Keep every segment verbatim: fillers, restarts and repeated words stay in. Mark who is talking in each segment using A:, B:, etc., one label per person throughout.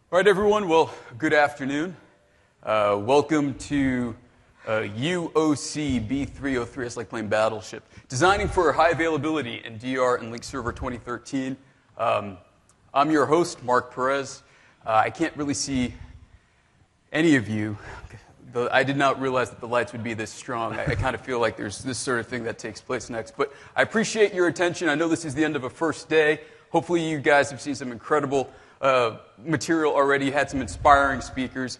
A: All right, everyone. Well, good afternoon. Uh, welcome to uh, U O C B three oh three. It's like playing Battleship. Designing for high availability in D R and Link Server twenty thirteen. Um, I'm your host, Mark Perez. Uh, I can't really see any of you. The, I did not realize that the lights would be this strong. I, I kind of feel like there's this sort of thing that takes place next. But I appreciate your attention. I know this is the end of a first day. Hopefully you guys have seen some incredible uh, material already. You had some inspiring speakers.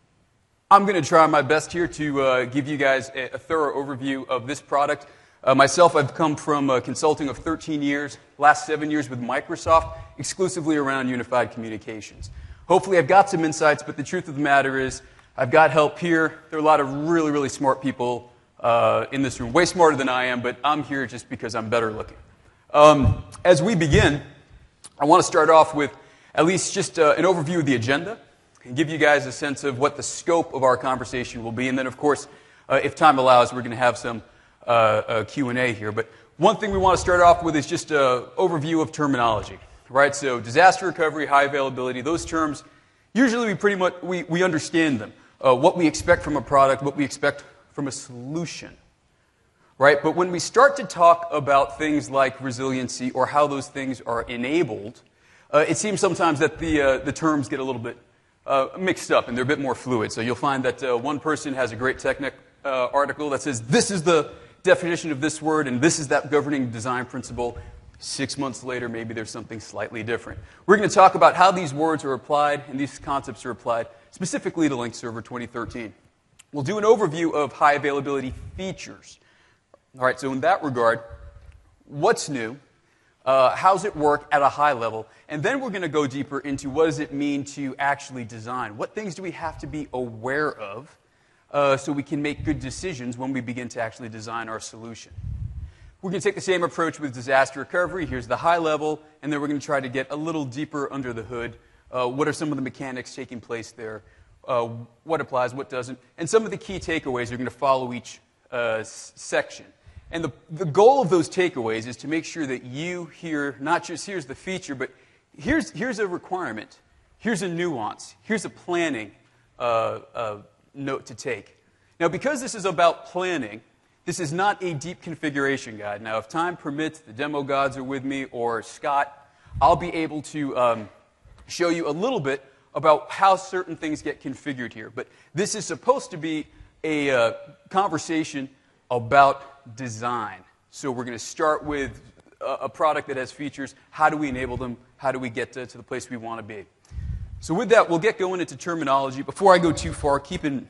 A: I'm going to try my best here to uh, give you guys a, a thorough overview of this product. Uh, myself, I've come from uh, consulting of thirteen years, last seven years with Microsoft, exclusively around unified communications. Hopefully I've got some insights, but the truth of the matter is I've got help here. There are a lot of really, really smart people uh, in this room, way smarter than I am, but I'm here just because I'm better looking. Um, as we begin, I want to start off with at least just uh, an overview of the agenda and give you guys a sense of what the scope of our conversation will be. And then, of course, uh, if time allows, we're going to have some uh, uh, Q and A here. But one thing we want to start off with is just an overview of terminology, right? So disaster recovery, high availability, those terms, usually we pretty much, we, we understand them. Uh, what we expect from a product, what we expect from a solution, right? But when we start to talk about things like resiliency or how those things are enabled, uh, it seems sometimes that the, uh, the terms get a little bit uh, mixed up and they're a bit more fluid. So you'll find that uh, one person has a great Technic uh, article that says, this is the definition of this word and this is that governing design principle. Six months later, maybe there's something slightly different. We're going to talk about how these words are applied and these concepts are applied specifically to Link Server twenty thirteen. We'll do an overview of high availability features. All right, so in that regard, what's new? Uh, how's it work at a high level? And then we're going to go deeper into what does it mean to actually design? What things do we have to be aware of uh, so we can make good decisions when we begin to actually design our solution? We're going to take the same approach with disaster recovery. Here's the high level, and then we're going to try to get a little deeper under the hood. Uh, what are some of the mechanics taking place there? Uh, what applies, what doesn't? And some of the key takeaways are going to follow each uh, s- section. And the, the goal of those takeaways is to make sure that you hear, not just here's the feature, but here's, here's a requirement, here's a nuance, here's a planning uh, uh, note to take. Now, because this is about planning, this is not a deep configuration guide. Now, if time permits, the demo gods are with me, or Scott, I'll be able to um, show you a little bit about how certain things get configured here. But this is supposed to be a uh, conversation about design. So we're going to start with a, a product that has features. How do we enable them? How do we get to, to the place we want to be? So with that, we'll get going into terminology. Before I go too far, keep in...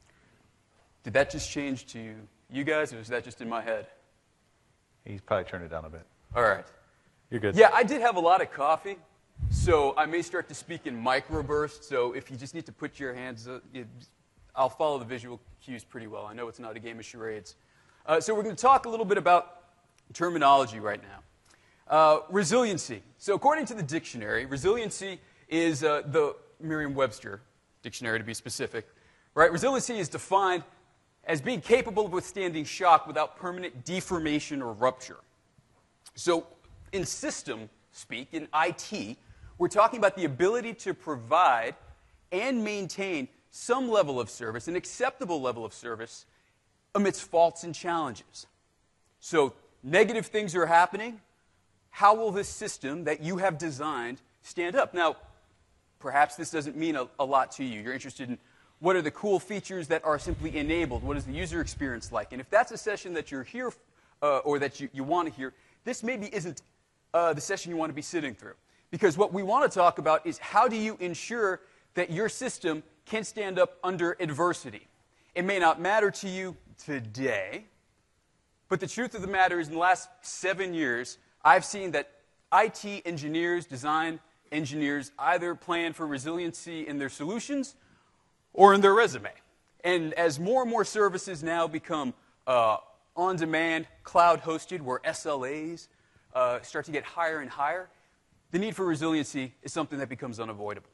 A: Did that just change to you guys, or is that just in my head?
B: He's probably turned it down a bit.
A: All right.
B: You're good.
A: Yeah, I did have a lot of coffee, so I may start to speak in microbursts. So if you just need to put your hands, uh, you, I'll follow the visual cues pretty well. I know it's not a game of charades. Uh, so we're going to talk a little bit about terminology right now. Uh, resiliency. So according to the dictionary, resiliency is uh, the Merriam-Webster dictionary to be specific. Right? Resiliency is defined as being capable of withstanding shock without permanent deformation or rupture. So in system speak, in I T, we're talking about the ability to provide and maintain some level of service, an acceptable level of service, amidst faults and challenges. So negative things are happening. How will this system that you have designed stand up? Now, perhaps this doesn't mean a, a lot to you. You're interested in what are the cool features that are simply enabled? What is the user experience like? And if that's a session that you're here uh, or that you, you want to hear, this maybe isn't uh, the session you want to be sitting through. Because what we want to talk about is how do you ensure that your system can stand up under adversity? It may not matter to you today, but the truth of the matter is in the last seven years, I've seen that I T engineers, design engineers, either plan for resiliency in their solutions or in their resume. And as more and more services now become uh, on-demand, cloud-hosted, where S L As uh, start to get higher and higher, the need for resiliency is something that becomes unavoidable.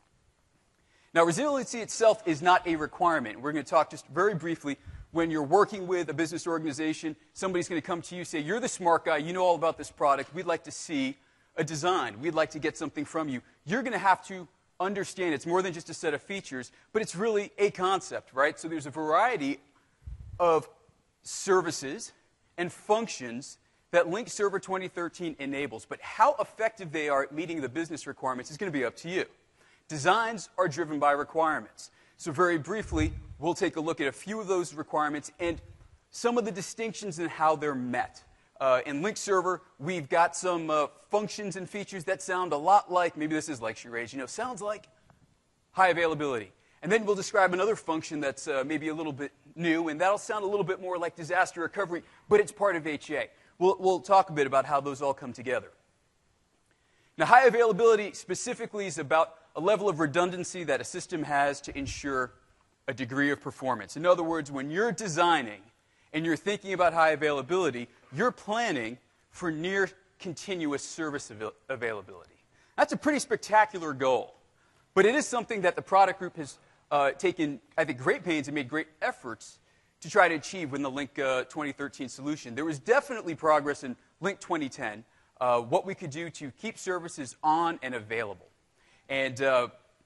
A: Now, resiliency itself is not a requirement. We're going to talk just very briefly. When you're working with a business organization, somebody's going to come to you and say, you're the smart guy, you know all about this product, we'd like to see a design, we'd like to get something from you. You're going to have to understand it's more than just a set of features, but it's really a concept, right? So there's a variety of services and functions that Link Server twenty thirteen enables, but how effective they are at meeting the business requirements is going to be up to you. Designs are driven by requirements. So very briefly, we'll take a look at a few of those requirements and some of the distinctions in how they're met. Uh, in Link Server, we've got some uh, functions and features that sound a lot like, maybe this is lecture age, you know, sounds like high availability. And then we'll describe another function that's uh, maybe a little bit new, and that'll sound a little bit more like disaster recovery, but it's part of H A. We'll, we'll talk a bit about how those all come together. Now, high availability specifically is about a level of redundancy that a system has to ensure a degree of performance. In other words, when you're designing and you're thinking about high availability, you're planning for near continuous service avail- availability. That's a pretty spectacular goal, but it is something that the product group has uh, taken, I think, great pains and made great efforts to try to achieve in the Link uh, twenty thirteen solution. There was definitely progress in Link twenty ten, uh, what we could do to keep services on and available. And uh,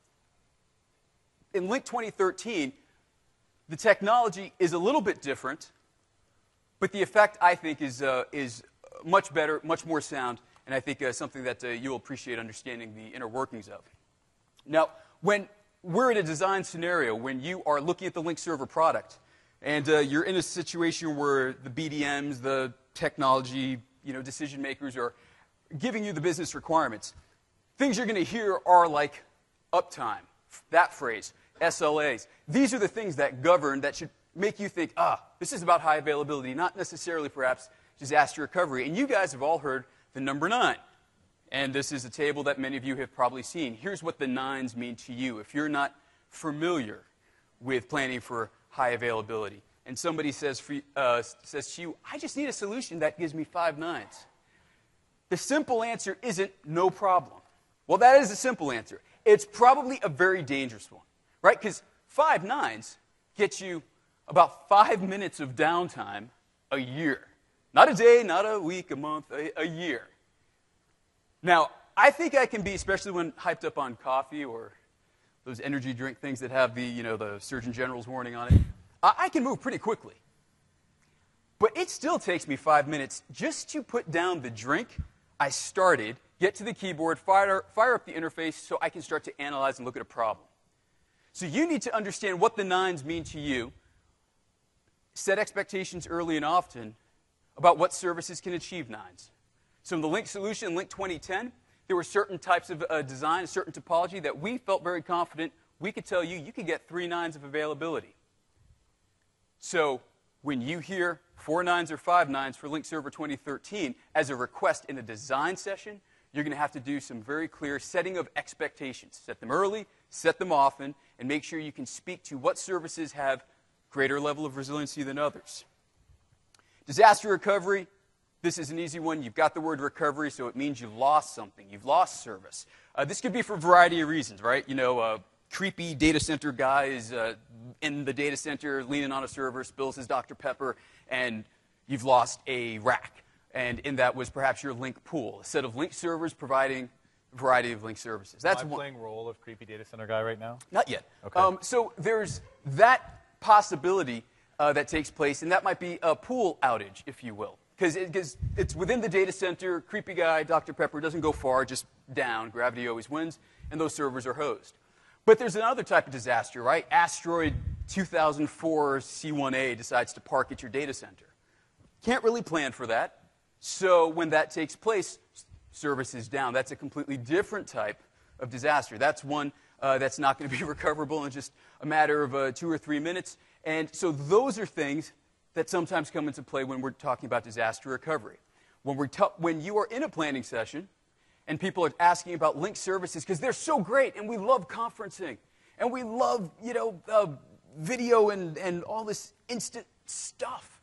A: in Link twenty thirteen, the technology is a little bit different, but the effect, I think, is, uh, is much better, much more sound, and I think uh, something that uh, you'll appreciate understanding the inner workings of. Now, when we're in a design scenario, when you are looking at the Link Server product, and uh, you're in a situation where the B D Ms, the technology, you know, decision makers are giving you the business requirements, things you're going to hear are like uptime, that phrase, S L As. These are the things that govern, that should make you think, ah, this is about high availability, not necessarily perhaps disaster recovery. And you guys have all heard the number nine. And this is a table that many of you have probably seen. Here's what the nines mean to you if you're not familiar with planning for high availability. And somebody says, for, uh, says to you, I just need a solution that gives me five nines. The simple answer isn't no problem. Well, that is a simple answer. It's probably a very dangerous one, right? Because five nines get you about five minutes of downtime a year. Not a day, not a week, a month, a, a year. Now, I think I can be, especially when hyped up on coffee or those energy drink things that have the, you know, the Surgeon General's warning on it, I, I can move pretty quickly. But it still takes me five minutes just to put down the drink I started, get to the keyboard, fire, fire up the interface so I can start to analyze and look at a problem. So you need to understand what the nines mean to you, set expectations early and often about what services can achieve nines. So in the Link solution, Link twenty ten, there were certain types of uh, design, a certain topology that we felt very confident we could tell you you could get three nines of availability. So when you hear four nines or five nines for Link Server twenty thirteen as a request in a design session, you're going to have to do some very clear setting of expectations. Set them early, set them often, and make sure you can speak to what services have greater level of resiliency than others. Disaster recovery, this is an easy one. You've got the word recovery, so it means you've lost something. You've lost service. Uh, this could be for a variety of reasons, right? You know, a creepy data center guy is uh, in the data center leaning on a server, spills his Doctor Pepper, and you've lost a rack. And in that was perhaps your Link pool, a set of Link servers providing a variety of Link services. That's
B: Am I
A: one.
B: playing role of creepy data center guy right now?
A: Not yet.
B: Okay.
A: Um, so there's that possibility uh, that takes place, and that might be a pool outage, if you will. Because it, it's within the data center, creepy guy, Doctor Pepper, doesn't go far, just down. Gravity always wins, and those servers are hosed. But there's another type of disaster, right? Asteroid two thousand four C one A decides to park at your data center. Can't really plan for that. So when that takes place, service is down. That's a completely different type of disaster. That's one uh, that's not going to be recoverable in just a matter of uh, two or three minutes. And so those are things that sometimes come into play when we're talking about disaster recovery. When, we're t- when you are in a planning session and people are asking about Link services because they're so great and we love conferencing and we love, you know, uh, video and, and all this instant stuff,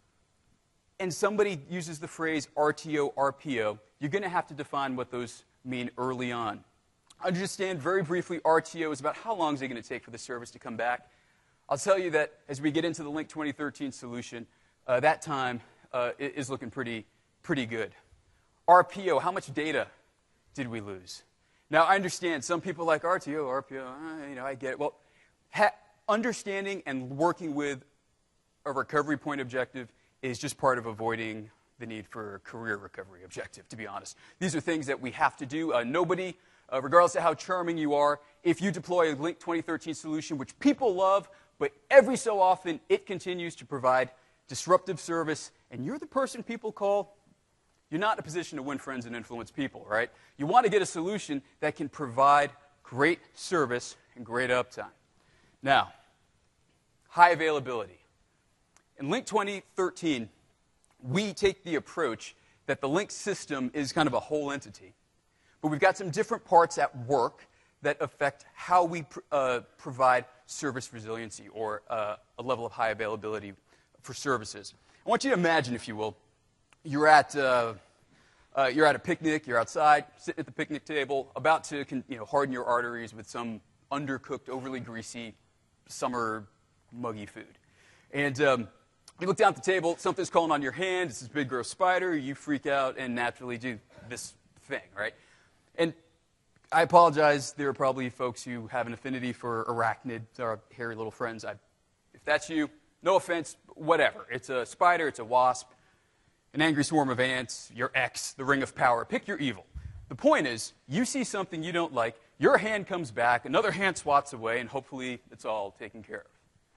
A: and somebody uses the phrase R T O, R P O, you're going to have to define what those mean early on. Understand very briefly, R T O is about how long is it going to take for the service to come back. I'll tell you that as we get into the Link twenty thirteen solution, uh, that time uh, is looking pretty, pretty good. R P O, how much data did we lose? Now, I understand some people like R T O, R P O, uh, you know, I get it. Well, ha- understanding and working with a recovery point objective is just part of avoiding the need for a career recovery objective, to be honest. These are things that we have to do. Uh, nobody, uh, regardless of how charming you are, if you deploy a Link twenty thirteen solution, which people love, but every so often it continues to provide disruptive service, and you're the person people call, you're not in a position to win friends and influence people, right? You want to get a solution that can provide great service and great uptime. Now, high availability. In Link twenty thirteen, we take the approach that the Link system is kind of a whole entity, but we've got some different parts at work that affect how we pr- uh, provide service resiliency or uh, a level of high availability for services. I want you to imagine, if you will, you're at uh, uh, you're at a picnic, you're outside, sitting at the picnic table, about to con- you know, harden your arteries with some undercooked, overly greasy, summer muggy food. And um, you look down at the table, something's crawling on your hand, it's this big gross spider, you freak out and naturally do this thing, right? And I apologize, there are probably folks who have an affinity for arachnids, our hairy little friends. I, if that's you, no offense, whatever. It's a spider, it's a wasp, an angry swarm of ants, your ex, the ring of power. Pick your evil. The point is, you see something you don't like, your hand comes back, another hand swats away, and hopefully it's all taken care of.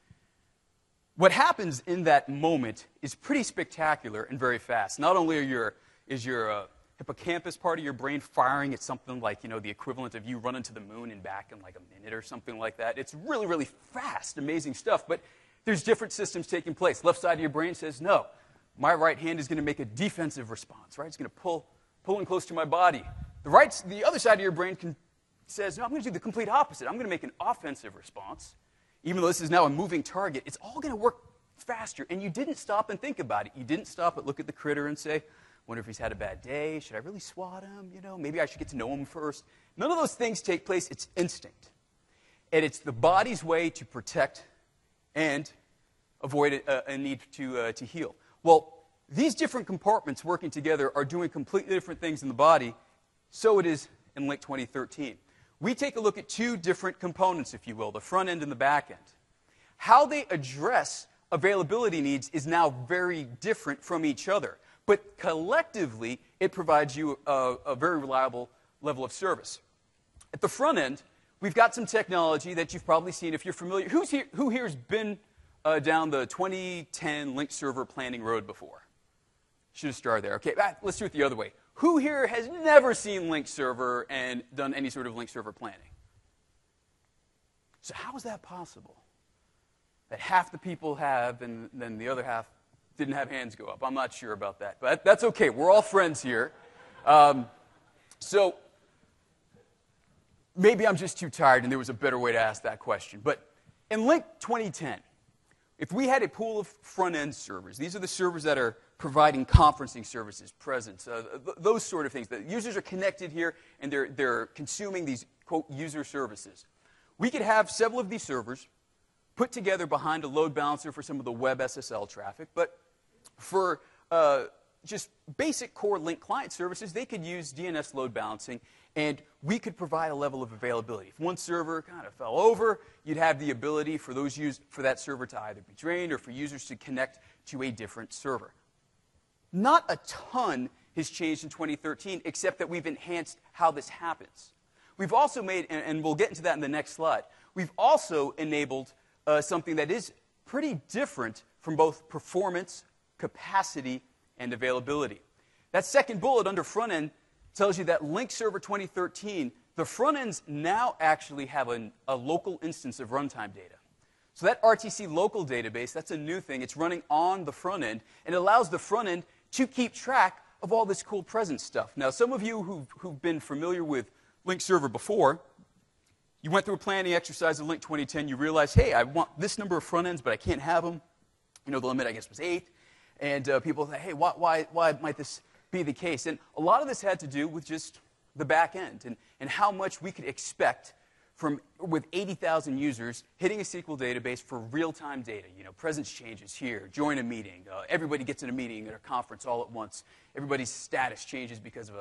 A: What happens in that moment is pretty spectacular and very fast. Not only are your, is your uh, hippocampus part of your brain firing at something like, you know, the equivalent of you running to the moon and back in like a minute or something like that. It's really, really fast, amazing stuff. But there's different systems taking place. Left side of your brain says, no, my right hand is going to make a defensive response, right? It's going to pull, pull in close to my body. The right, the other side of your brain can, says, no, I'm going to do the complete opposite. I'm going to make an offensive response. Even though this is now a moving target, it's all going to work faster. And you didn't stop and think about it. You didn't stop and look at the critter and say, wonder if he's had a bad day. Should I really swat him? You know, maybe I should get to know him first. None of those things take place. It's instinct. And it's the body's way to protect and avoid a, a need to, uh, to heal. Well, these different compartments working together are doing completely different things in the body. So it is in Link twenty thirteen. We take a look at two different components, if you will, the front end and the back end. How they address availability needs is now very different from each other. But collectively, it provides you a, a very reliable level of service. At the front end, we've got some technology that you've probably seen if you're familiar. Who's here, who here has been uh, down the twenty ten Link Server planning road before? Should have started there. Okay, let's do it the other way. Who here has never seen Link Server and done any sort of Link Server planning? So how is that possible? That half the people have and then the other half didn't have hands go up. I'm not sure about that, but that's okay. We're all friends here. Um, so maybe I'm just too tired and there was a better way to ask that question. But in Link twenty ten, if we had a pool of front-end servers, these are the servers that are providing conferencing services, presence, uh, th- those sort of things. The users are connected here and they're, they're consuming these, quote, user services. We could have several of these servers put together behind a load balancer for some of the web S S L traffic, but for uh, just basic core Link client services, they could use D N S load balancing, and we could provide a level of availability. If one server kind of fell over, you'd have the ability for those use, for that server to either be drained or for users to connect to a different server. Not a ton has changed in twenty thirteen, except that we've enhanced how this happens. We've also made, and, and we'll get into that in the next slide, we've also enabled uh, something that is pretty different from both performance, capacity, and availability. That second bullet under front end tells you that Link Server twenty thirteen, the front ends now actually have an, a local instance of runtime data. So that R T C local database, that's a new thing. It's running on the front end, and it allows the front end to keep track of all this cool presence stuff. Now, some of you who've, who've been familiar with Link Server before, you went through a planning exercise in Link twenty ten, you realized, hey, I want this number of front ends, but I can't have them. You know, the limit, I guess, was eight. And uh, people say, hey, why, why, why might this be the case? And a lot of this had to do with just the back end and, and how much we could expect from, with eighty thousand users, hitting a S Q L database for real-time data. You know, presence changes here, join a meeting. Uh, everybody gets in a meeting at a conference all at once. Everybody's status changes because of a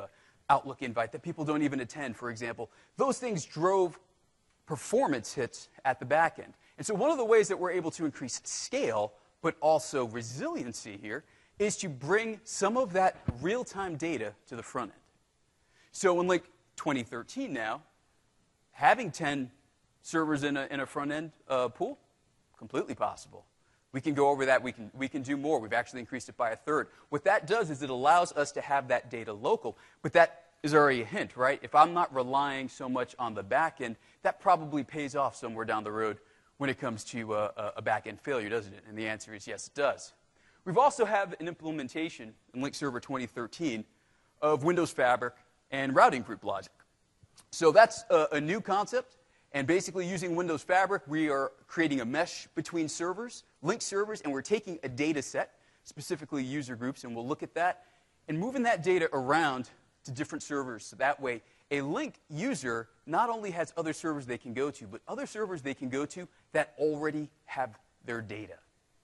A: Outlook invite that people don't even attend, for example. Those things drove performance hits at the back end. And so one of the ways that we're able to increase scale, but also resiliency here, is to bring some of that real-time data to the front end. So in Link twenty thirteen now, having ten servers in a, in a front-end uh, pool, completely possible. We can go over that. We can, we can do more. We've actually increased it by a third. What that does is it allows us to have that data local. But that is already a hint, right? If I'm not relying so much on the back end, that probably pays off somewhere down the road when it comes to uh, a back-end failure, doesn't it? And the answer is yes, it does. We've also have an implementation in Link Server twenty thirteen of Windows Fabric and routing group logic. So that's a, a new concept. And basically, using Windows Fabric, we are creating a mesh between servers, Link servers, and we're taking a data set, specifically user groups, and we'll look at that, and moving that data around to different servers. So that way, a Link user not only has other servers they can go to, but other servers they can go to that already have their data.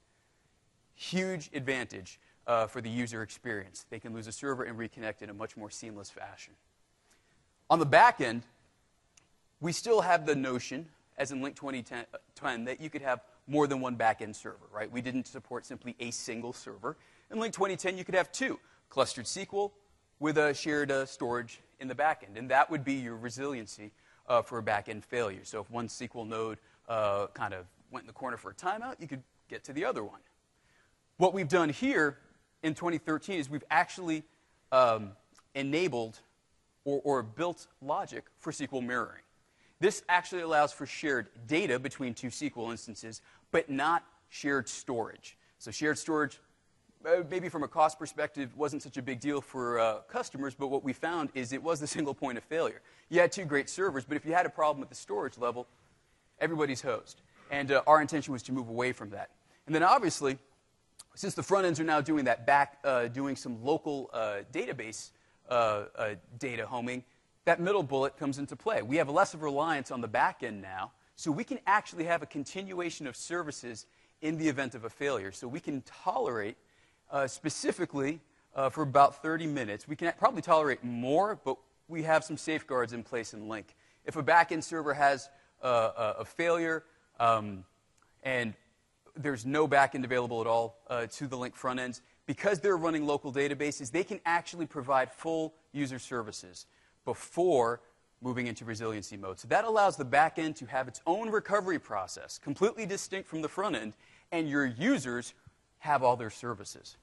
A: Huge advantage uh, for the user experience. They can lose a server and reconnect in a much more seamless fashion. On the back end, we still have the notion, as in Link twenty ten, that you could have more than one back-end server, right? We didn't support simply a single server. In Link twenty ten, you could have two, clustered S Q L with a shared uh, storage in the back end. And that would be your resiliency uh, for a back-end failure. So if one S Q L node uh, kind of went in the corner for a timeout, you could get to the other one. What we've done here in twenty thirteen is we've actually um, enabled or, or built logic for S Q L mirroring. This actually allows for shared data between two S Q L instances, but not shared storage. So shared storage, uh, maybe from a cost perspective, wasn't such a big deal for uh, customers, but what we found is it was the single point of failure. You had two great servers, but if you had a problem at the storage level, everybody's hosed. And uh, our intention was to move away from that. And then obviously, since the front ends are now doing that back, uh, doing some local uh, database uh, uh, data homing, that middle bullet comes into play. We have less of reliance on the back end now, so we can actually have a continuation of services in the event of a failure. So we can tolerate, uh, specifically, uh, for about thirty minutes. We can probably tolerate more, but we have some safeguards in place in Link. If a back-end server has uh, a, a failure um, and there's no back-end available at all uh, to the Link front ends, because they're running local databases, they can actually provide full user services before moving into resiliency mode. So that allows the back end to have its own recovery process, completely distinct from the front end, and your users have all their services.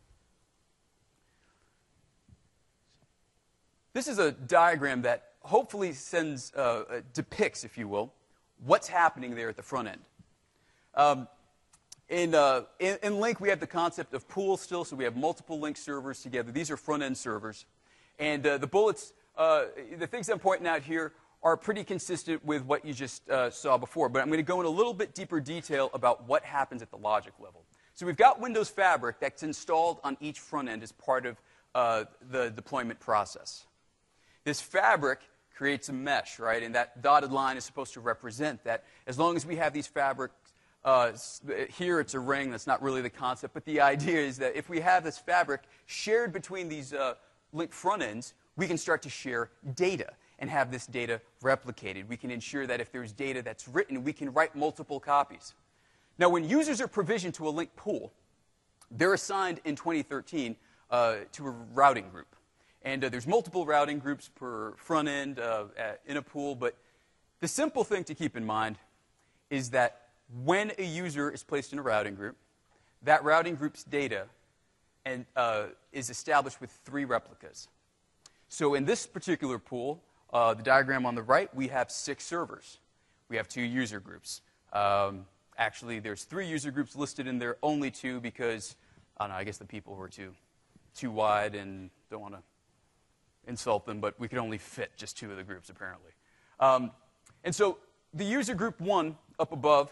A: This is a diagram that hopefully sends, uh, depicts, if you will, what's happening there at the front end. Um, in, uh, in, in Link, we have the concept of pools still, so we have multiple Link servers together. These are front-end servers. And uh, the bullets, uh, the things I'm pointing out here are pretty consistent with what you just uh, saw before, but I'm going to go in a little bit deeper detail about what happens at the logic level. So we've got Windows Fabric that's installed on each front end as part of uh, the deployment process. This fabric creates a mesh, right? And that dotted line is supposed to represent that. As long as we have these fabrics, uh, here it's a ring. That's not really the concept. But the idea is that if we have this fabric shared between these uh, Link front ends, we can start to share data and have this data replicated. We can ensure that if there's data that's written, we can write multiple copies. Now, when users are provisioned to a Link pool, they're assigned in twenty thirteen uh, to a routing group. And uh, there's multiple routing groups per front end uh, at, in a pool. But the simple thing to keep in mind is that when a user is placed in a routing group, that routing group's data and, uh, is established with three replicas. So in this particular pool, uh, the diagram on the right, we have six servers. We have two user groups. Um, actually, there's three user groups listed in there, only two because, I don't know, I guess the people were too, too wide and don't want to insult them, but we could only fit just two of the groups, apparently. Um, and so the user group one up above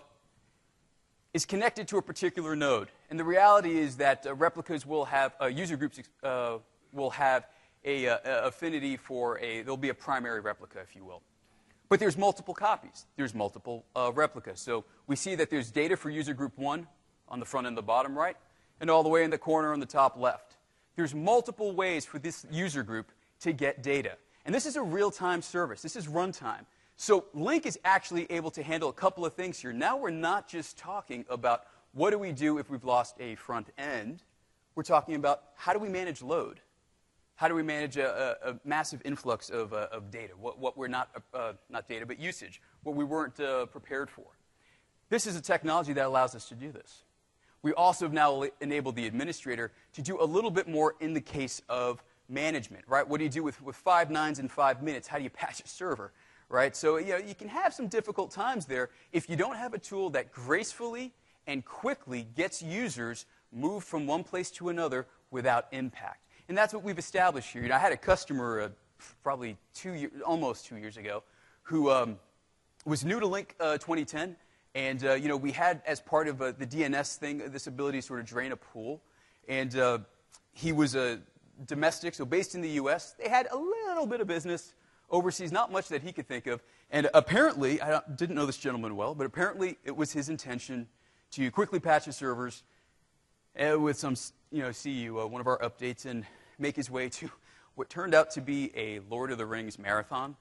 A: is connected to a particular node. And the reality is that uh, replicas will have, uh, user groups uh, will have a, uh, affinity for a, there'll be a primary replica, if you will. But there's multiple copies. There's multiple uh, replicas. So we see that there's data for user group one on the front and the bottom right, and all the way in the corner on the top left. There's multiple ways for this user group to get data. And this is a real-time service. This is runtime. So Link is actually able to handle a couple of things here. Now we're not just talking about what do we do if we've lost a front end. We're talking about how do we manage load? How do we manage a, a, a massive influx of, uh, of data, what, what we're not, uh, not data, but usage, what we weren't uh, prepared for. This is a technology that allows us to do this. We also have now enabled the administrator to do a little bit more in the case of management, right? What do you do with, with five nines in five minutes? How do you patch a server, right? So you know, you can have some difficult times there if you don't have a tool that gracefully and quickly gets users moved from one place to another without impact. And that's what we've established here. You know, I had a customer uh, probably two years, almost two years ago, who um, was new to Link uh, twenty ten, and uh, you know, we had as part of uh, the D N S thing this ability to sort of drain a pool, and uh, he was a domestic, so based in the U S They had a little bit of business overseas, not much that he could think of, and apparently, I didn't know this gentleman well, but apparently it was his intention to quickly patch his servers uh, with some, you know, C U, uh, one of our updates, and make his way to what turned out to be a Lord of the Rings marathon.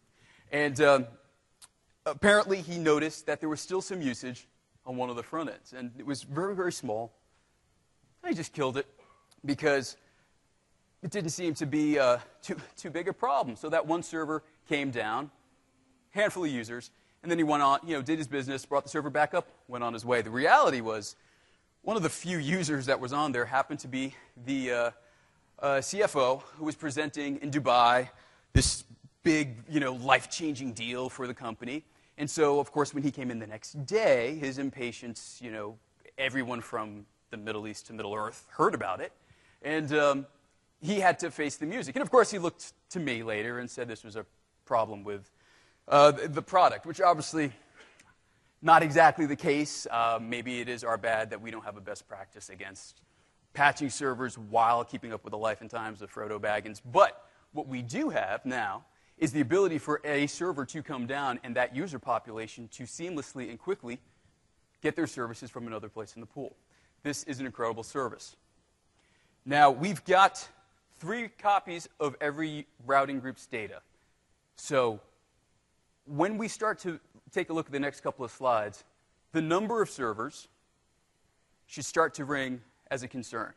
A: And um, apparently he noticed that there was still some usage on one of the front ends, and it was very, very small. And he just killed it because it didn't seem to be uh, too, too big a problem. So that one server came down, handful of users, and then he went on, you know, did his business, brought the server back up, went on his way. The reality was, one of the few users that was on there happened to be the uh, uh, C F O who was presenting in Dubai this big, you know, life-changing deal for the company. And so, of course, when he came in the next day, his impatience, you know, everyone from the Middle East to Middle Earth heard about it. And um, he had to face the music. And, of course, he looked to me later and said this was a problem with uh, the product, which obviously not exactly the case. Uh, maybe it is our bad that we don't have a best practice against patching servers while keeping up with the life and times of Frodo Baggins. But what we do have now is the ability for a server to come down and that user population to seamlessly and quickly get their services from another place in the pool. This is an incredible service. Now, we've got three copies of every routing group's data. So when we start to take a look at the next couple of slides, the number of servers should start to ring as a concern.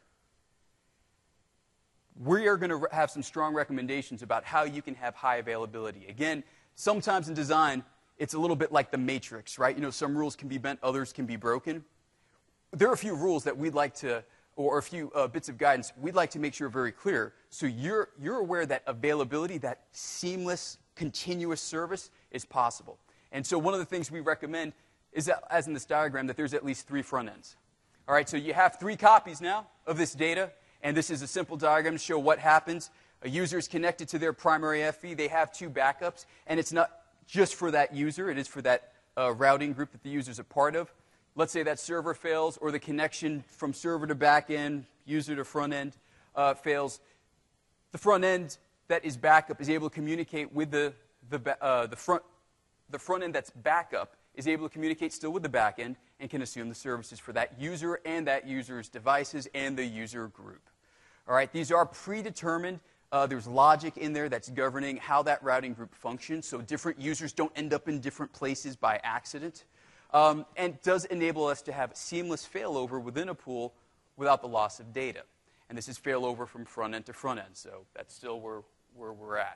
A: We are going to have some strong recommendations about how you can have high availability. Again, sometimes in design, it's a little bit like the matrix, right? You know, some rules can be bent, others can be broken. There are a few rules that we'd like to, or a few uh, bits of guidance we'd like to make sure are very clear, so you're, you're aware that availability, that seamless, continuous service is possible. And so one of the things we recommend is, that, as in this diagram, that there's at least three front ends. All right, so you have three copies now of this data, and this is a simple diagram to show what happens. A user is connected to their primary F V. They have two backups, and it's not just for that user. It is for that uh, routing group that the user is a part of. Let's say that server fails, or the connection from server to back end, user to front end, uh, fails. The front end that is backup is able to communicate with the, the, uh, the front The front end that's backup is able to communicate still with the back end and can assume the services for that user and that user's devices and the user group. All right, these are predetermined. Uh, there's logic in there that's governing how that routing group functions, so different users don't end up in different places by accident. Um, and does enable us to have seamless failover within a pool without the loss of data. And this is failover from front end to front end, so that's still where, where we're at.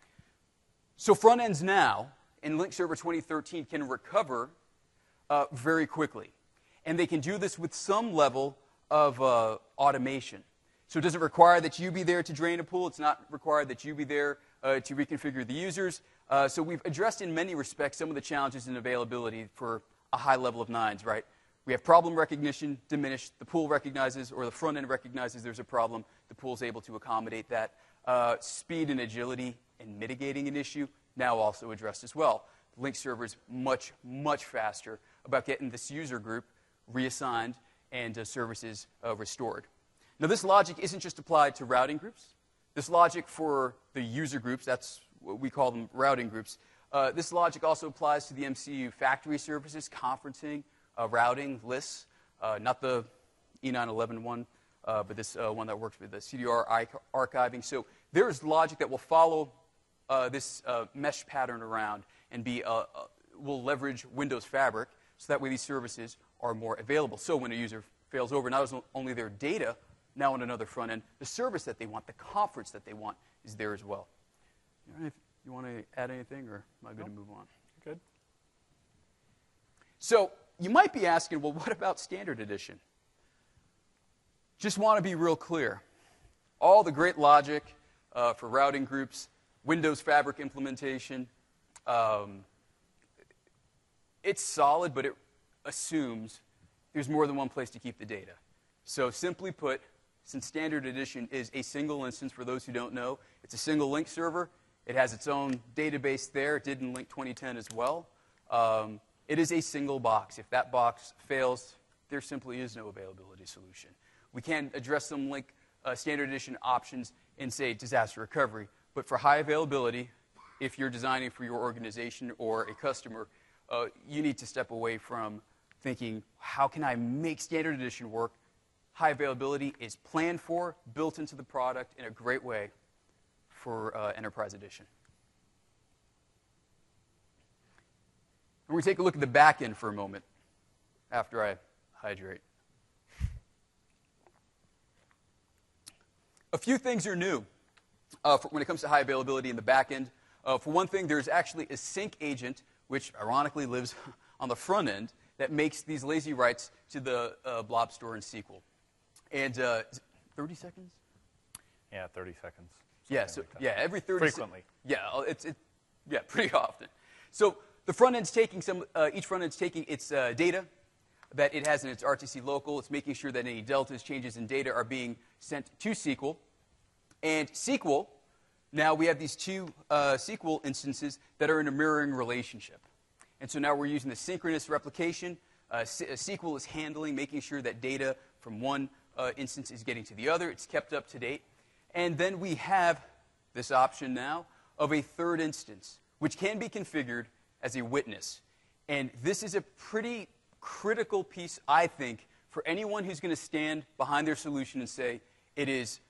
A: So front ends now, in Link Server twenty thirteen, can recover uh, very quickly. And they can do this with some level of uh, automation. So it doesn't require that you be there to drain a pool. It's not required that you be there uh, to reconfigure the users. Uh, so we've addressed in many respects some of the challenges in availability for a high level of nines, right? We have problem recognition diminished. The pool recognizes, or the front end recognizes there's a problem. The pool is able to accommodate that. Uh, speed and agility in mitigating an issue now also addressed as well. Link Server is much, much faster about getting this user group reassigned and uh, services uh, restored. Now, this logic isn't just applied to routing groups. This logic for the user groups, that's what we call them routing groups, uh, this logic also applies to the M C U factory services, conferencing, uh, routing, lists, uh, not the E nine eleven one, uh, but this uh, one that works with the C D R archiving. So there's logic that will follow uh, this uh, mesh pattern around and be uh, uh, will leverage Windows Fabric, so that way these services are more available. So when a user fails over, not only their data now on another front end, the service that they want, the conference that they want is there as well. All right, if you want to add anything, or am I good
B: No.
A: to move on?
B: Good.
A: So you might be asking, well, what about Standard Edition? Just want to be real clear. All the great logic uh, for routing groups, Windows Fabric implementation, um, it's solid, but it assumes there's more than one place to keep the data. So simply put, since Standard Edition is a single instance, for those who don't know, it's a single link server. It has its own database there. It did in Link twenty ten as well. Um, it is a single box. If that box fails, there simply is no availability solution. We can address some Link uh, Standard Edition options in, say, disaster recovery. But for high availability, if you're designing for your organization or a customer, uh, you need to step away from thinking, how can I make Standard Edition work? High availability is planned for, built into the product in a great way for uh, Enterprise Edition. And we're going to take a look at the back end for a moment after I hydrate. A few things are new uh, for when it comes to high availability in the back end. Uh, for one thing, there's actually a sync agent, which ironically lives on the front end, that makes these lazy writes to the uh, blob store in S Q L. And uh, is it thirty seconds?
B: Yeah, thirty seconds.
A: Yeah, so
B: like
A: yeah, every thirty
B: frequently.
A: Se- yeah, it's it, yeah, pretty often. So the front end's taking some. Uh, each front end's taking its uh, data that it has in its R T C local. It's making sure that any deltas, changes in data are being sent to S Q L. And S Q L, now we have these two uh, S Q L instances that are in a mirroring relationship. And so now we're using the synchronous replication. Uh, S Q L is handling, making sure that data from one uh, instance is getting to the other. It's kept up to date. And then we have this option now of a third instance, which can be configured as a witness. And this is a pretty critical piece, I think, for anyone who's going to stand behind their solution and say it is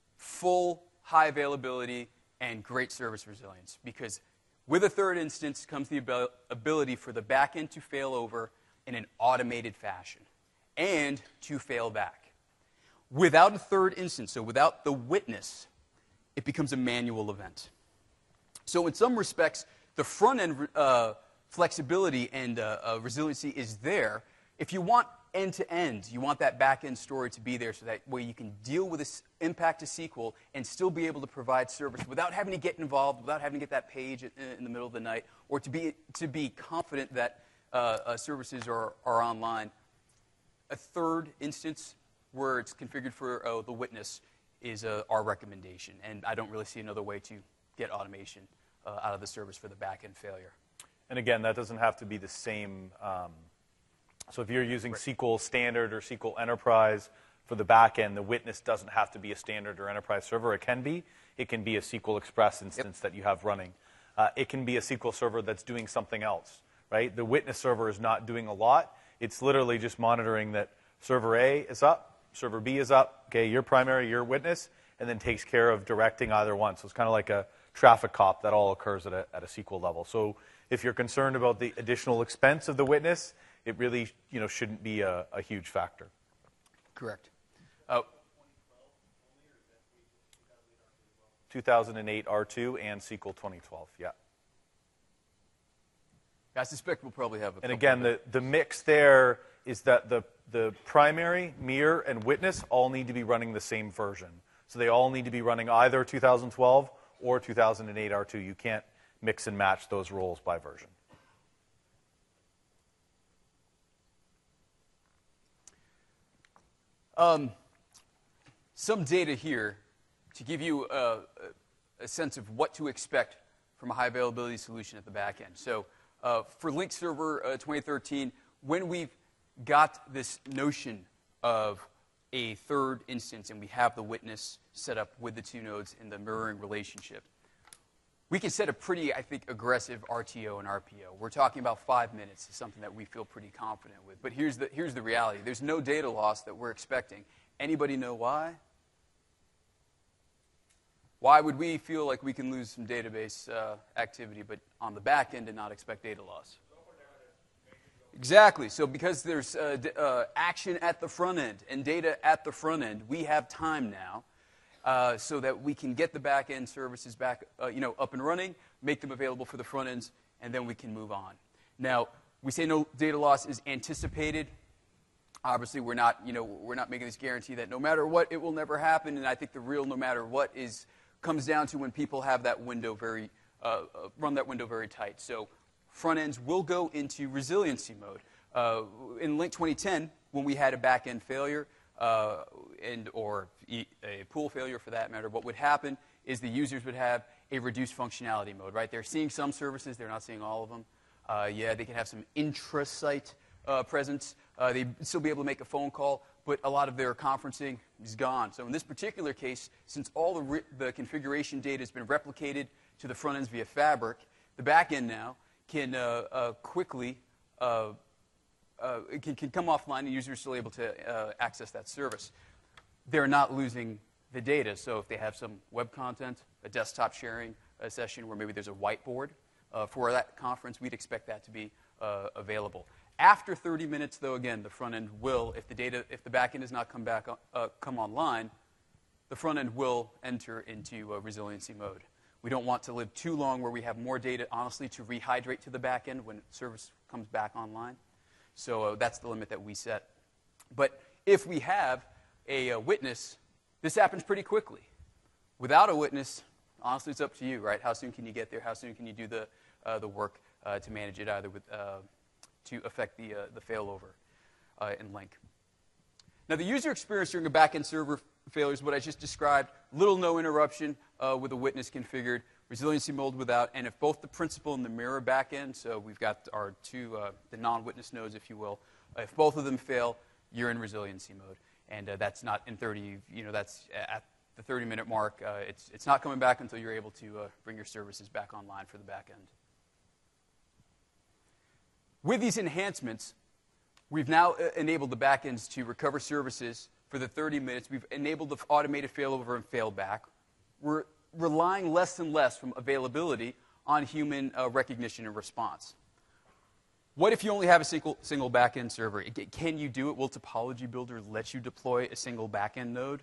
A: full, high availability, and great service resilience. Because with a third instance comes the abil- ability for the backend to fail over in an automated fashion and to fail back. Without a third instance, so without the witness, it becomes a manual event. So in some respects, the front-end uh, flexibility and uh, uh, resiliency is there. If you want end-to-end, you want that back-end story to be there so that way you can deal with this impact to S Q L and still be able to provide service without having to get involved, without having to get that page in, in the middle of the night, or to be, to be confident that uh, uh, services are, are online. A third instance where it's configured for uh, the witness is uh, our recommendation. And I don't really see another way to get automation uh, out of the service for the back-end failure.
B: And again, that doesn't have to be the same. Um, so if you're using
A: right.
B: S Q L Standard or S Q L Enterprise for the back end, the witness doesn't have to be a standard or enterprise server. It can be. It can be a S Q L Express instance yep. that you have running. Uh, it can be a S Q L server that's doing something else, right? The witness server is not doing a lot. It's literally just monitoring that server A is up, server B is up, okay, your primary, your witness, and then takes care of directing either one. So it's kind of like a traffic cop that all occurs at a, at a S Q L level. So if you're concerned about the additional expense of the witness, it really you know, shouldn't be a, a huge factor.
A: Correct. Uh,
B: two thousand eight R two and S Q L twenty twelve, yeah.
A: I suspect we'll probably have a
B: And again, the, the mix there is that the, the primary, mirror, and witness all need to be running the same version. So they all need to be running either two thousand twelve or two thousand eight R two. You can't mix and match those roles by version.
A: Um, some data here to give you a, a sense of what to expect from a high availability solution at the back end. So uh, for Link Server uh, twenty thirteen, when we've got this notion of a third instance and we have the witness set up with the two nodes in the mirroring relationship, we can set a pretty, I think, aggressive R T O and R P O. We're talking about five minutes is something that we feel pretty confident with. But here's the, here's the reality. There's no data loss that we're expecting. Anybody know why? Why would we feel like we can lose some database uh, activity, but on the back end and not expect data loss? Exactly. So because there's uh, d- uh, action at the front end and data at the front end, we have time now uh, so that we can get the back end services back, uh, you know, up and running, make them available for the front ends, and then we can move on. Now, we say no data loss is anticipated. Obviously, we're not, you know, we're not making this guarantee that no matter what, it will never happen. And I think the real no matter what is comes down to when people have that window very uh, uh, run that window very tight. So front ends will go into resiliency mode. Uh, in Link twenty ten, when we had a back-end failure uh, and or e- a pool failure for that matter, what would happen is the users would have a reduced functionality mode. Right? They're seeing some services, they're not seeing all of them. Uh, yeah, they can have some intra-site uh, presence. Uh, they'd still be able to make a phone call, but a lot of their conferencing is gone. So in this particular case, since all the, re- the configuration data has been replicated to the front ends via Fabric, the back end now can uh, uh, quickly uh, uh, can, can come offline and users are still able to uh, access that service. They're not losing the data. So if they have some web content, a desktop sharing a session where maybe there's a whiteboard uh, for that conference, we'd expect that to be uh, available. After thirty minutes, though, again, the front end will, if the data, if the back end does not come back, uh, come online, the front end will enter into uh, resiliency mode. We don't want to live too long where we have more data, honestly, to rehydrate to the back end when service comes back online. So uh, that's the limit that we set. But if we have a, a witness, this happens pretty quickly. Without a witness, honestly, it's up to you, right? How soon can you get there? How soon can you do the uh, the work uh, to manage it, either with uh, to affect the, uh, the failover uh, in Link. Now, the user experience during a back-end server failure is what I just described. Little no interruption uh, with a witness configured, resiliency mode without, and if both the principal and the mirror back-end, so we've got our two, uh, the non-witness nodes, if you will, uh, if both of them fail, you're in resiliency mode. And uh, that's not in thirty, you know, that's at the thirty-minute mark. Uh, it's, it's not coming back until you're able to uh, bring your services back online for the back-end. With these enhancements, we've now enabled the backends to recover services for the thirty minutes. We've enabled the automated failover and failback. We're relying less and less from availability on human uh, recognition and response. What if you only have a single, single backend server? Can you do it? Will Topology Builder let you deploy a single backend node?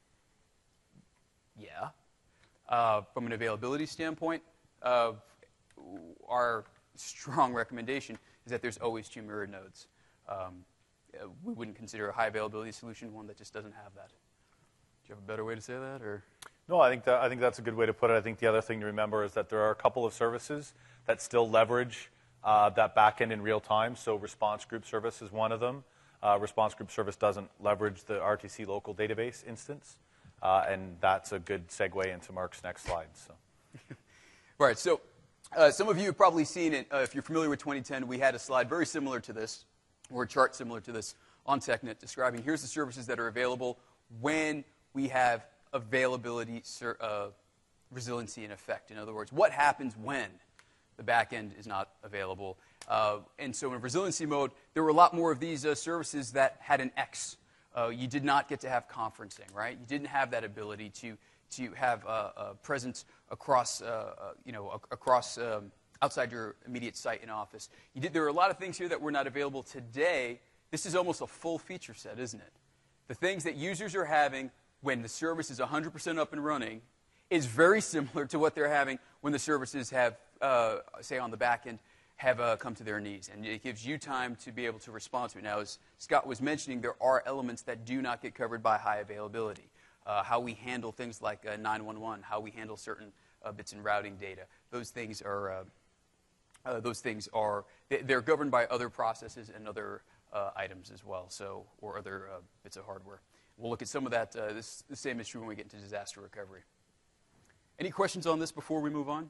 A: Yeah. Uh, from an availability standpoint, uh, our strong recommendation is that there's always two mirror nodes. Um, we wouldn't consider a high availability solution one that just doesn't have that. Do you have a better way to say that, or?
B: No, I think that, I think that's a good way to put it. I think the other thing to remember is that there are a couple of services that still leverage uh, that backend in real time. So Response Group Service is one of them. Uh, Response Group Service doesn't leverage the R T C local database instance, uh, and that's a good segue into Mark's next slide. So.
A: Right. So. Uh, some of you have probably seen it. Uh, if you're familiar with twenty ten, we had a slide very similar to this, or a chart similar to this on TechNet describing here's the services that are available when we have availability ser- uh, resiliency in effect. In other words, what happens when the back end is not available? Uh, and so in resiliency mode, there were a lot more of these uh, services that had an X. Uh, you did not get to have conferencing, right? You didn't have that ability to to have a, a presence across, uh, uh, you know, across um, outside your immediate site and office. You did, there are a lot of things here that were not available today. This is almost a full feature set, isn't it? The things that users are having when the service is one hundred percent up and running is very similar to what they're having when the services have, uh, say, on the back end, have uh, come to their knees. And it gives you time to be able to respond to it. Now, as Scott was mentioning, there are elements that do not get covered by high availability. Uh, how we handle things like uh, nine one one, how we handle certain uh, bits and routing data. Those things are, uh, uh, those things are, they're governed by other processes and other uh, items as well, so, or other uh, bits of hardware. We'll look at some of that. Uh, this, the same is true when we get into disaster recovery. Any questions on this before we move on?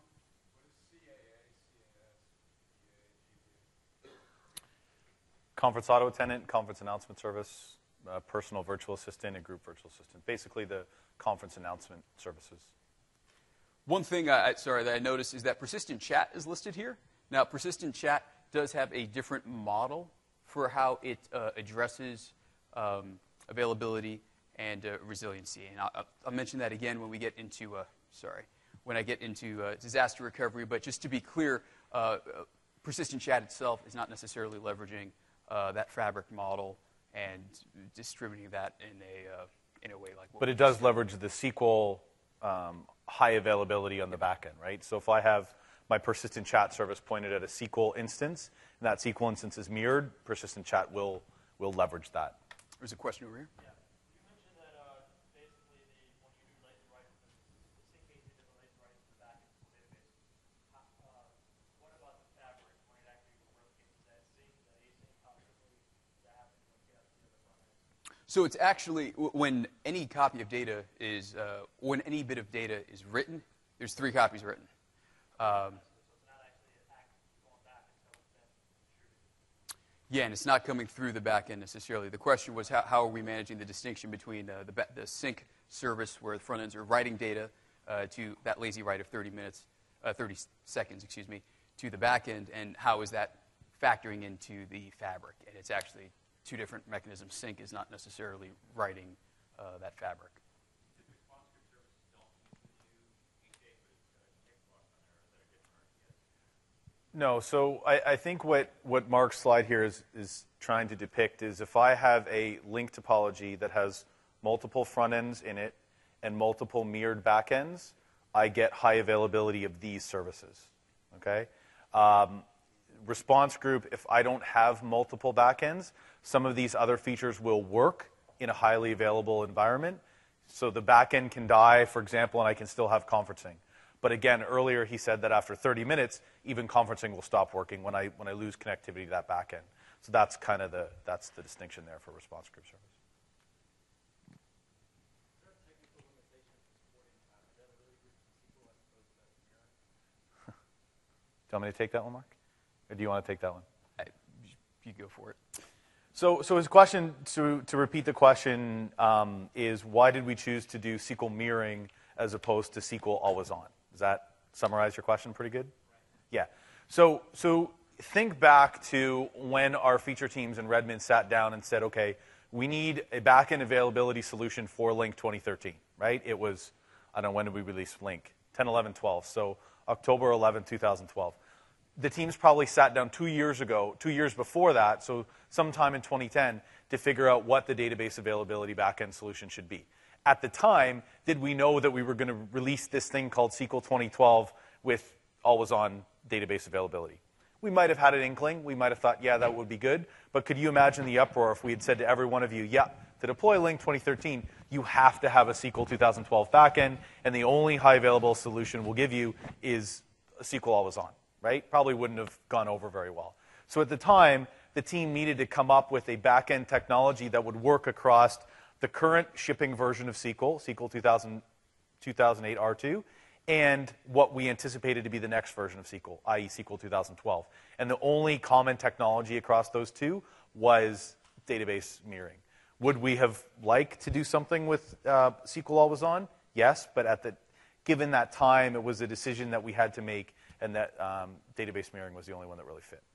B: Conference auto attendant, conference announcement service, uh, personal virtual assistant, and group virtual assistant. Basically, the conference announcement services.
A: One thing, I, sorry, that I noticed is that persistent chat is listed here. Now, persistent chat does have a different model for how it uh, addresses um, availability and uh, resiliency. And I'll, I'll mention that again when we get into uh, sorry, when I get into uh, disaster recovery. But just to be clear, uh, persistent chat itself is not necessarily leveraging uh, that fabric model and distributing that in a uh, in a way like. What
B: but it does leverage the S Q L um, high availability on the back end, right? So if I have my persistent chat service pointed at a S Q L instance, and that S Q L instance is mirrored, persistent chat will will leverage that.
A: There's a question over here.
C: Yeah. You mentioned that uh, basically the, when you do lazy writes, the sync basically does a lazy write to the back end of the database. How, uh, what about the fabric when it actually works that sync, the async, how quickly does that happen when you get to the other front end?
A: So it's actually, when any copy of data is, uh, when any bit of data is written, there's three copies written. Um, Yeah, and it's not coming through the back end necessarily. The question was how, how are we managing the distinction between uh, the, the sync service where the front ends are writing data uh, to that lazy write of thirty minutes, uh, thirty seconds, excuse me, to the back end, and how is that factoring into the fabric? And it's actually two different mechanisms. Sync is not necessarily writing uh, that fabric.
B: No, so I, I think what, what Mark's slide here is, is trying to depict is if I have a link topology that has multiple front ends in it and multiple mirrored back ends, I get high availability of these services. Okay? Um, response group, if I don't have multiple back ends, some of these other features will work in a highly available environment. So the back end can die, for example, and I can still have conferencing. But again, earlier he said that after thirty minutes, even conferencing will stop working when I when I lose connectivity to that back end. So that's kind of the that's the distinction there for response group service. Do you want me to take that one, Mark? Or do you want to take that one?
A: I, you go for it.
B: So, so his question, to, to repeat the question, um, is why did we choose to do S Q L mirroring as opposed to S Q L always on? Does that summarize your question pretty good? Yeah. So, so think back to when our feature teams in Redmond sat down and said, okay, we need a backend availability solution for Link twenty thirteen, right? It was, I don't know, when did we release Link? ten, eleven, twelve. So October eleventh, two thousand twelve. The teams probably sat down two years ago, two years before that, so sometime in twenty ten, to figure out what the database availability backend solution should be. At the time, did we know that we were going to release this thing called S Q L twenty twelve with always-on database availability? We might have had an inkling. We might have thought, yeah, that would be good. But could you imagine the uproar if we had said to every one of you, yeah, to deploy Link twenty thirteen, you have to have a S Q L twenty twelve backend, and the only high-available solution we'll give you is a S Q L always-on, right? Probably wouldn't have gone over very well. So at the time, the team needed to come up with a backend technology that would work across the current shipping version of S Q L, S Q L two thousand, two thousand eight R two, and what we anticipated to be the next version of S Q L, that is. S Q L two thousand twelve. And the only common technology across those two was database mirroring. Would we have liked to do something with uh, S Q L always on? Yes, but at the, given that time, it was a decision that we had to make, and that um, database mirroring was the only one that really fit.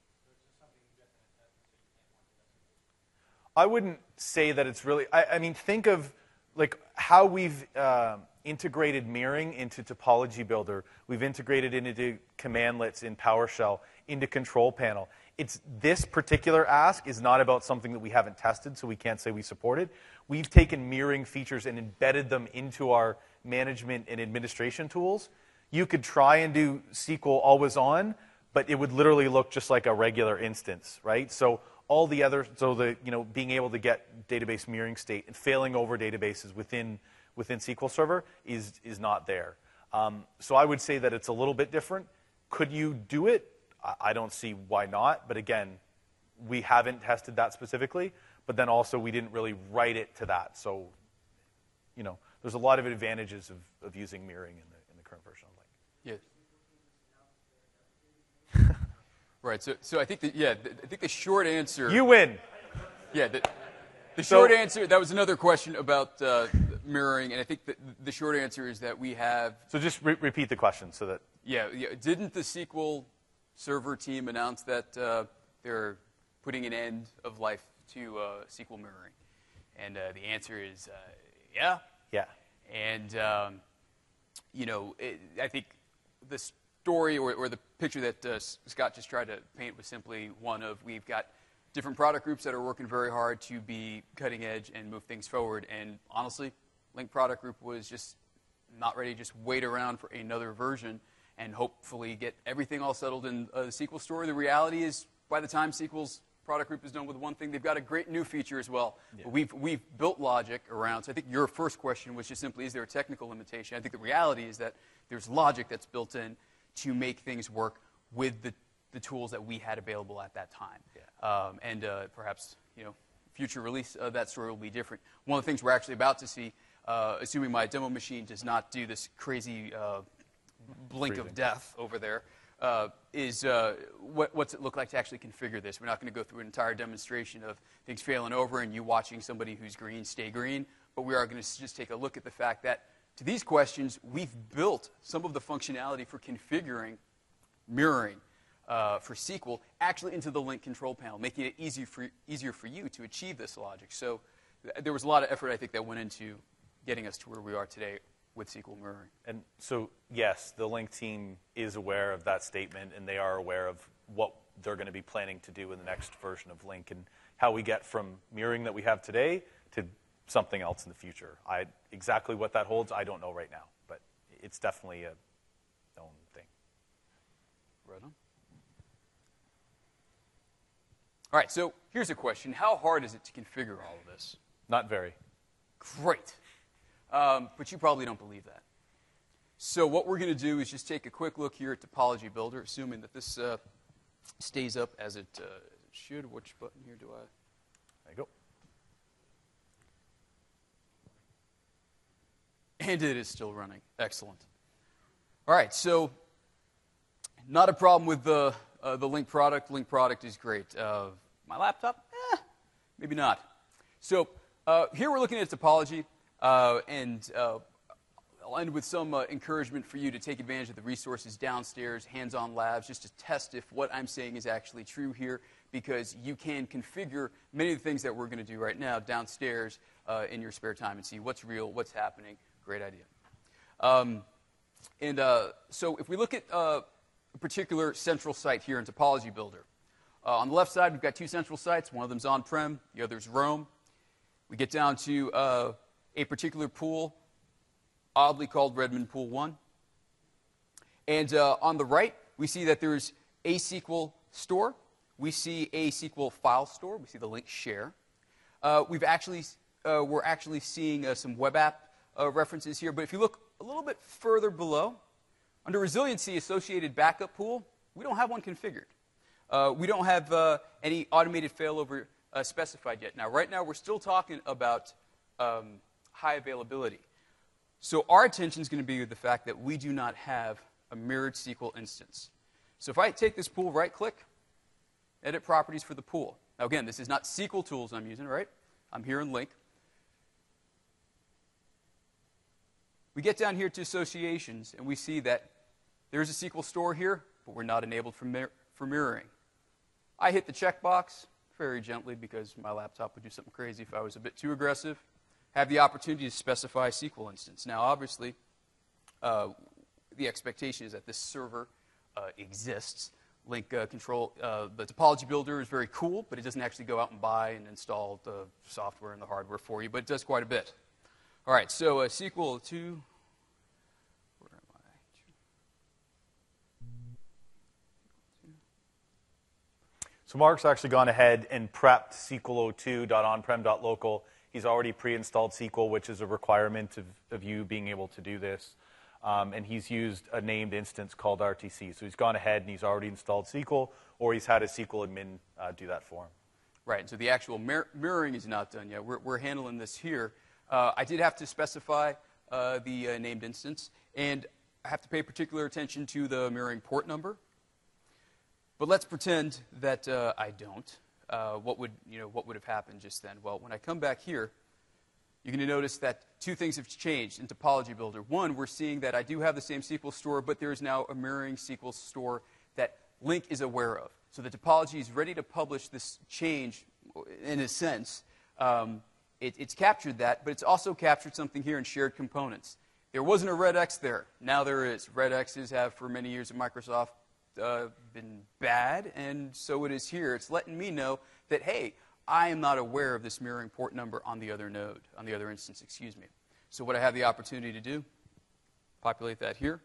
B: I wouldn't say that it's really, I, I mean, think of like how we've uh, integrated mirroring into Topology Builder. We've integrated it into commandlets in PowerShell, into Control Panel. It's this particular ask is not about something that we haven't tested, so we can't say we support it. We've taken mirroring features and embedded them into our management and administration tools. You could try and do S Q L always on, but it would literally look just like a regular instance, right? So all the other, so the, you know, being able to get database mirroring state and failing over databases within, within S Q L Server is, is not there. Um, so I would say that it's a little bit different. Could you do it? I, I don't see why not, but again, we haven't tested that specifically, but then also we didn't really write it to that. So, you know, there's a lot of advantages of, of using mirroring in the, in the current version of Link.
A: Yes. Right. So, so I think that yeah, the, I think the short answer.
B: You win.
A: Yeah. The, the
B: So-
A: short answer. That was another question about uh, mirroring, and I think that the short answer is that we have.
B: So just re- repeat the question so that.
A: Yeah, yeah. Didn't the S Q L Server team announce that uh, they're putting an end of life to uh, S Q L mirroring? And uh, the answer is uh, yeah.
B: Yeah.
A: And um, you know, it, I think the story or, or the picture that uh, Scott just tried to paint was simply one of we've got different product groups that are working very hard to be cutting edge and move things forward. And honestly, Link Product Group was just not ready to just wait around for another version and hopefully get everything all settled in uh, the S Q L store. The reality is, by the time S Q L's product group is done with one thing, they've got a great new feature as well. Yeah. We've, we've built logic around, so I think your first question was just simply, is there a technical limitation? I think the reality is that there's logic that's built in to make things work with the, the tools that we had available at that time. Yeah. Um, and uh, perhaps, you know, future release of that story will be different. One of the things we're actually about to see, uh, assuming my demo machine does not do this crazy uh, blink Freezing. of death over there, uh, is uh, what, what's it look like to actually configure this. We're not going to go through an entire demonstration of things failing over and you watching somebody who's green stay green, but we are going to just take a look at the fact that to these questions, we've built some of the functionality for configuring mirroring uh, for S Q L actually into the Link control panel, making it easy for, easier for you to achieve this logic. So th there was a lot of effort, I think, that went into getting us to where we are today with S Q L mirroring.
B: And so, yes, the Link team is aware of that statement, and they are aware of what they're going to be planning to do in the next version of Link and how we get from mirroring that we have today to something else in the future. I, exactly what that holds, I don't know right now, but it's definitely a known thing.
A: Right on. All right, so here's a question. How hard is it to configure all of this?
B: Not very.
A: Great. Um, but you probably don't believe that. So what we're going to do is just take a quick look here at Topology Builder, assuming that this uh, stays up as it uh, should. Which button here do I?
B: There you go.
A: And it is still running. Excellent. All right, so not a problem with the, uh, the Link product. Link product is great. Uh, my laptop? Eh, maybe not. So uh, here we're looking at topology. Uh, and uh, I'll end with some uh, encouragement for you to take advantage of the resources downstairs, hands-on labs, just to test if what I'm saying is actually true here, because you can configure many of the things that we're going to do right now downstairs uh, in your spare time and see what's real, what's happening. Great idea. Um, and uh, so if we look at uh, a particular central site here in Topology Builder, uh, on the left side we've got two central sites. One of them's on-prem, the other's Rome. We get down to uh, a particular pool, oddly called Redmond Pool one. And uh, on the right, we see that there's a S Q L store. We see a S Q L file store. We see the link share. Uh, we've actually, uh, we're actually seeing uh, some web app uh, references here. But if you look a little bit further below, under resiliency associated backup pool, we don't have one configured. Uh, we don't have uh, any automated failover uh, specified yet. Now, right now, we're still talking about um, high availability. So our attention is going to be with the fact that we do not have a mirrored S Q L instance. So if I take this pool, right-click, edit properties for the pool. Now again, this is not S Q L tools I'm using, right? I'm here in Link. We get down here to associations, and we see that there's a S Q L store here, but we're not enabled for, mir for mirroring. I hit the checkbox very gently because my laptop would do something crazy if I was a bit too aggressive. Have the opportunity to specify a S Q L instance. Now, obviously, uh, the expectation is that this server uh, exists. Link uh, control, uh, the topology builder is very cool, but it doesn't actually go out and buy and install the software and the hardware for you, but it does quite a bit. All right, so uh, S Q L two, where am I?
B: So Mark's actually gone ahead and prepped S Q L zero two dot on prem dot local. He's already pre-installed S Q L, which is a requirement of, of you being able to do this. Um, and he's used a named instance called R T C. So he's gone ahead and he's already installed S Q L, or he's had a S Q L admin uh, do that for him.
A: Right, so the actual mir mirroring is not done yet. We're, we're handling this here. Uh, I did have to specify uh, the uh, named instance, and I have to pay particular attention to the mirroring port number. But let's pretend that uh, I don't. Uh, what would you know? What would have happened just then? Well, when I come back here, you're going to notice that two things have changed in Topology Builder. One, we're seeing that I do have the same S Q L store, but there is now a mirroring S Q L store that Link is aware of. So the topology is ready to publish this change, in a sense. Um, it, it's captured that, but it's also captured something here in shared components. there wasn't a red X there. Now there is. Red X's have, for many years at Microsoft, uh, been bad, and so it is here. It's letting me know that, hey, I am not aware of this mirroring port number on the other node, on the other instance, excuse me. So what I have the opportunity to do, populate that here.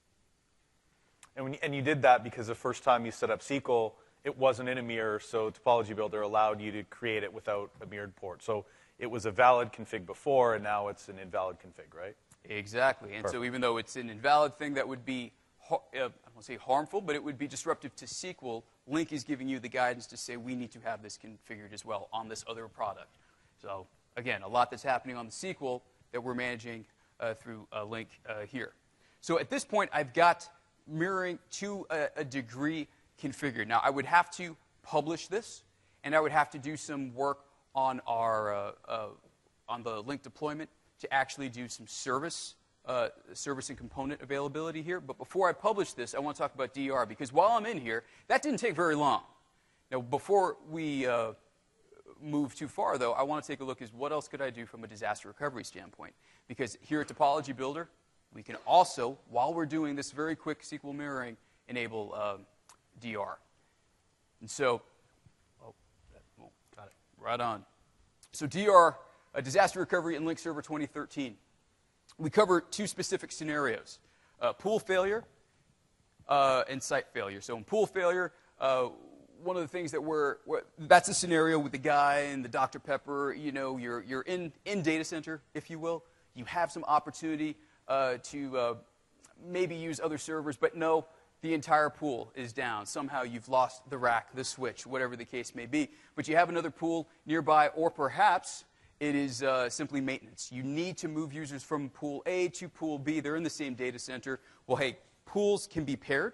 B: And, when you, and you did that because the first time you set up S Q L, it wasn't in a mirror, so Topology Builder allowed you to create it without a mirrored port. So it was a valid config before, and now it's an invalid config, right?
A: Exactly. And
B: Perfect.
A: so even though it's an invalid thing that would be, uh, I don't want to say harmful, but it would be disruptive to S Q L, Link is giving you the guidance to say we need to have this configured as well on this other product. So again, a lot that's happening on the S Q L that we're managing uh, through uh, Link uh, here. So at this point, I've got mirroring to a, a degree configured. Now, I would have to publish this, and I would have to do some work on our uh, uh, on the Link deployment to actually do some service, uh, service and component availability here. But before I publish this, I want to talk about D R, because while I'm in here, that didn't take very long. Now, before we uh, move too far, though, I want to take a look at what else could I do from a disaster recovery standpoint. Because here at Topology Builder, we can also, while we're doing this very quick S Q L mirroring, enable uh, D R. And so, oh, oh, got it, right on. So D R, uh, disaster recovery in Link Server twenty thirteen. We cover two specific scenarios, uh, pool failure uh, and site failure. So in pool failure, uh, one of the things that we're, we're, that's a scenario with the guy and the Doctor Pepper, you know, you're, you're in, in data center, if you will. You have some opportunity uh, to uh, maybe use other servers, but no, the entire pool is down. Somehow you've lost the rack, the switch, whatever the case may be. But you have another pool nearby, or perhaps it is uh, simply maintenance. You need to move users from pool A to pool B. They're in the same data center. Well, hey, pools can be paired.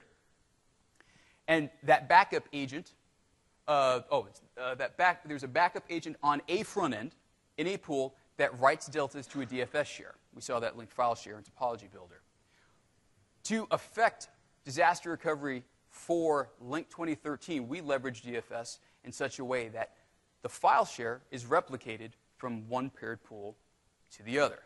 A: And that backup agent, uh, oh, it's, uh, that back, there's a backup agent on a front end in a pool that writes deltas to a D F S share. We saw that Link file share in Topology Builder. To affect disaster recovery for Link twenty thirteen, we leverage D F S in such a way that the file share is replicated from one paired pool to the other.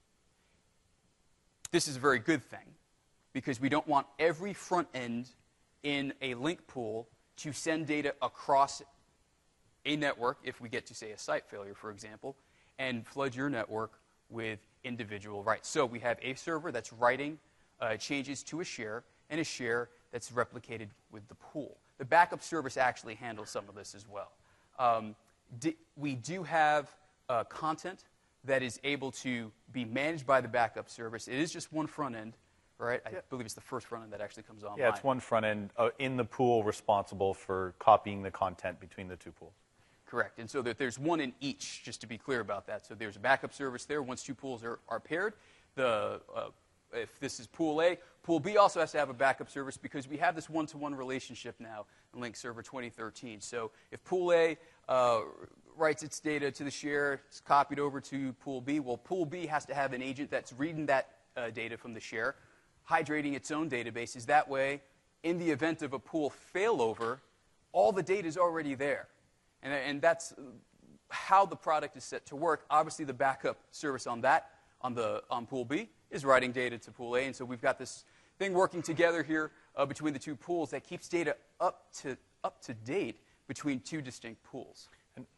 A: This is a very good thing because we don't want every front end in a Link pool to send data across a network, if we get to, say, a site failure, for example, and flood your network with individual writes. So we have a server that's writing uh, changes to a share, and a share that's replicated with the pool. The backup service actually handles some of this as well. Um, di- we do have uh, content that is able to be managed by the backup service. It is just one front end, right? I
B: yeah.
A: believe it's the first front end that actually comes online.
B: Yeah, it's one front end uh, in the pool responsible for copying the content between the two pools.
A: Correct. And so that there's one in each, just to be clear about that. So there's a backup service there. Once two pools are, are paired, the uh, if this is pool A, pool B also has to have a backup service because we have this one-to-one relationship now in Link Server twenty thirteen. So if pool A uh, writes its data to the share, it's copied over to pool B, well, pool B has to have an agent that's reading that uh, data from the share, hydrating its own databases. That way, in the event of a pool failover, all the data is already there. And, and that's how the product is set to work. Obviously, the backup service on that, on the on pool B, is writing data to pool A. And so we've got this thing working together here uh, between the two pools that keeps data up to up to date between two distinct pools. And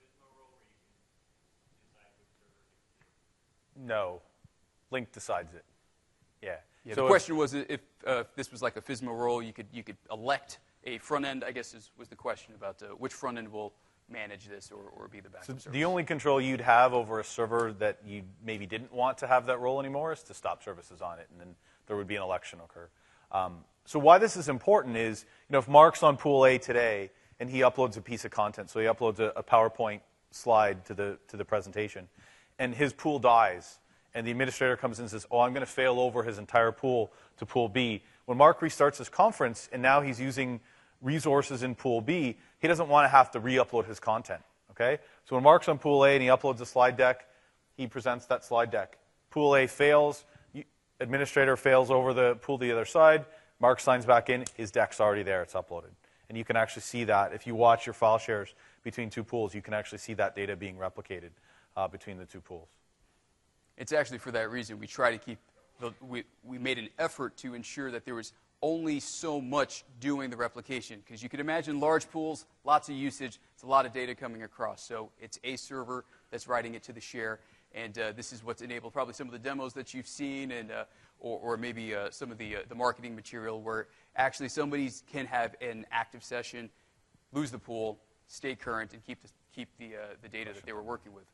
B: no, Link decides it. Yeah.
A: yeah
B: so
A: the question was if, uh, if this was like a F S M O role, you could you could elect a front end, I guess, is, was the question about uh, which front end will manage this or, or be the backup
B: so
A: service.
B: The only control you'd have over a server that you maybe didn't want to have that role anymore is to stop services on it, and then there would be an election occur. Um, so why this is important is, you know, if Mark's on pool A today and he uploads a piece of content, so he uploads a, a PowerPoint slide to the to the presentation, and his pool dies, and the administrator comes in and says, oh, I'm going to fail over his entire pool to pool B. When Mark restarts his conference and now he's using resources in pool B, he doesn't want to have to re-upload his content, okay? So when Mark's on pool A and he uploads a slide deck, he presents that slide deck. Pool A fails, administrator fails over the pool to the other side, Mark signs back in, his deck's already there, it's uploaded. And you can actually see that. If you watch your file shares between two pools, you can actually see that data being replicated uh, between the two pools.
A: It's actually for that reason we try to keep the, we, we made an effort to ensure that there was only so much doing the replication. Because you can imagine large pools, lots of usage, it's a lot of data coming across. So it's a server that's writing it to the share. And uh, this is what's enabled probably some of the demos that you've seen, and uh, or, or maybe uh, some of the, uh, the marketing material where actually somebody can have an active session, lose the pool, stay current, and keep the, keep the, uh, the data that they were working with.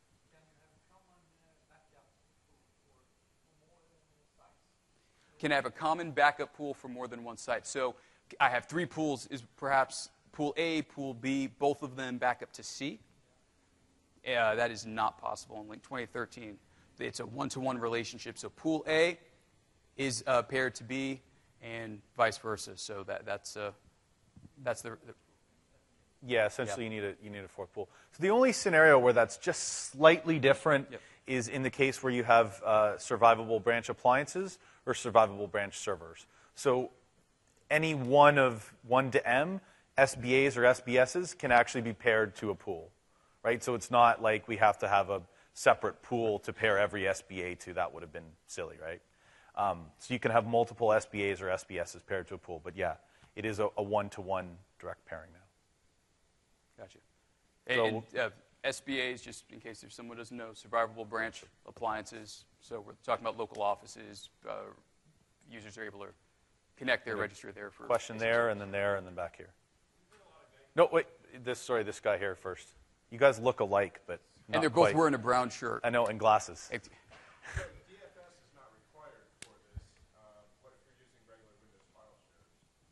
A: Can have a common backup pool for more than one site. So I have three pools, is perhaps pool A, pool B, both of them back up to C. Uh, that is not possible in Link twenty thirteen. It's a one-to-one relationship. So pool A is uh, paired to B, and vice versa. So that, that's uh, that's the, the
B: Yeah, essentially
A: yeah.
B: you need a you need a fourth pool. So the only scenario where that's just slightly different
A: yep.
B: is in the case where you have uh, survivable branch appliances or survivable branch servers. So any one of one to M, S B As or S B Ss can actually be paired to a pool, right? So it's not like we have to have a separate pool to pair every S B A to. That would have been silly, right? Um, so you can have multiple S B As or S B Ss paired to a pool. But yeah, it is a, a one-to-one direct pairing now.
A: Gotcha. And, and uh, S B As, just in case there's someone who doesn't know, survivable branch appliances. So we're talking about local offices. Uh, users are able to connect their register there for
B: question there, and then there, and then back here. No, wait. This sorry, this guy here first. You guys look alike, but not
A: and they're both
B: quite.
A: wearing a brown shirt.
B: I know, and glasses.
A: It,
D: So D F S is not required for this. Uh, what if you're using regular Windows file shares?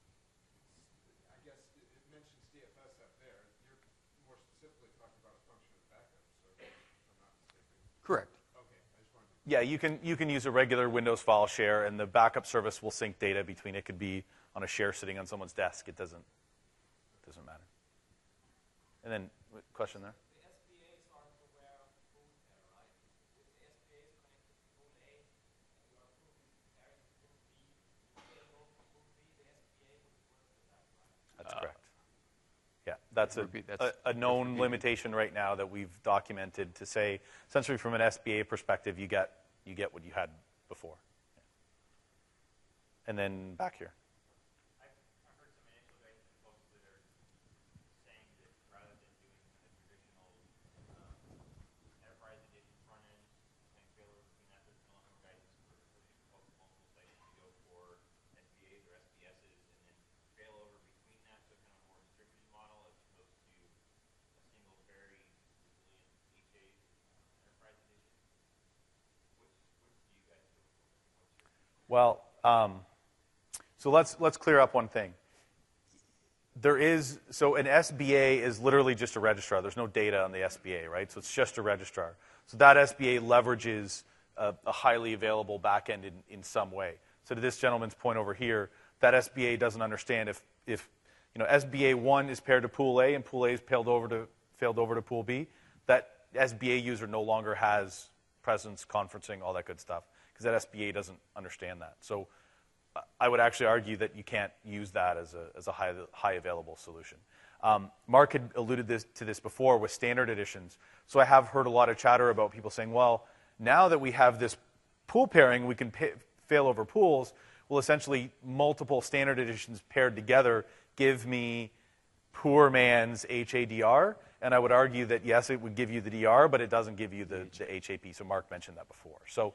D: I guess it, it mentions D F S up there. You're more specifically talking about a function of backup server, if I'm not mistaken.
A: correct.
D: Okay, I just wanted to.
B: Yeah, you can you can use a regular Windows file share, and the backup service will sync data between. It could be on a share sitting on someone's desk. It doesn't doesn't matter. And then question there.
C: The S B As aren't aware of the pool pair, right? If the S B A is connected to pool A, and you are pairing to pool B, you fail over pool B, the S B A would work with that, right?
B: That's
A: Uh,
B: correct. Yeah, that's a,
A: would be- that's-
B: a, a known limitation right now that we've documented to say, essentially from an S B A perspective, you get you get what you had before. Yeah. And then back here.
C: I've, I've heard some initial guys in folks that are saying that rather than doing kind of traditional um, enterprise edition front end and failover between that, there's no longer guidance for pushing folks multiple sites to go for S B As or S B Ss and then failover between that, so kind of a more distributed model as opposed to a single very resilient H A uh, enterprise edition. Which, which do you guys go for? What's your
B: Well, um, so let's let's clear up one thing. There is so an S B A is literally just a registrar. There's no data on the S B A, right? So it's just a registrar. So that S B A leverages a, a highly available backend in, in some way. So to this gentleman's point over here, that S B A doesn't understand if if you know S B A one is paired to pool A and pool A is failed over to failed over to pool B. That S B A user no longer has presence, conferencing, all that good stuff, because that S B A doesn't understand that. So uh, I would actually argue that you can't use that as a, as a high, high available solution. Um, Mark had alluded this, to this before with standard editions. So I have heard a lot of chatter about people saying, well, now that we have this pool pairing, we can pay, fail over pools. Well, essentially, multiple standard editions paired together give me poor man's H A D R. And I would argue that, yes, it would give you the D R, but it doesn't give you the, the H A P. So Mark mentioned that before. So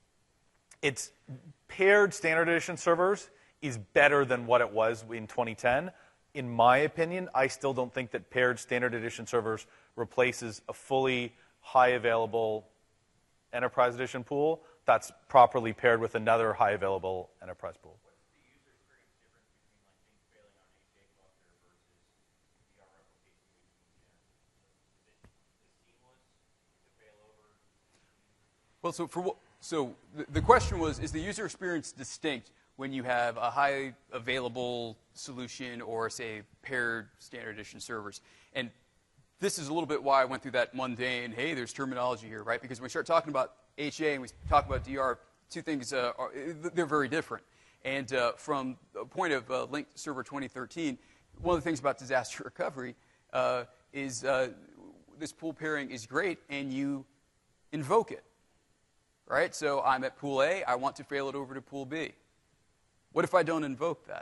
B: it's paired standard edition servers is better than what it was in twenty ten. In my opinion, I still don't think that paired standard edition servers replaces a fully high available enterprise edition pool that's properly paired with another high available enterprise pool.
C: What's the user experience difference between like things failing on H A cluster versus D R replication between generators? Is it is seamless to fail over?
A: Well, so for what, so the, the question was, is the user experience distinct when you have a high available solution or, say, paired standard edition servers? And this is a little bit why I went through that mundane, hey, there's terminology here, right? Because when we start talking about H A and we talk about D R, two things, uh, are, they're very different. And uh, from the point of uh, Link Server twenty thirteen, one of the things about disaster recovery uh, is uh, this pool pairing is great, and you invoke it. right? So I'm at pool A. I want to fail it over to pool B. What if I don't invoke that?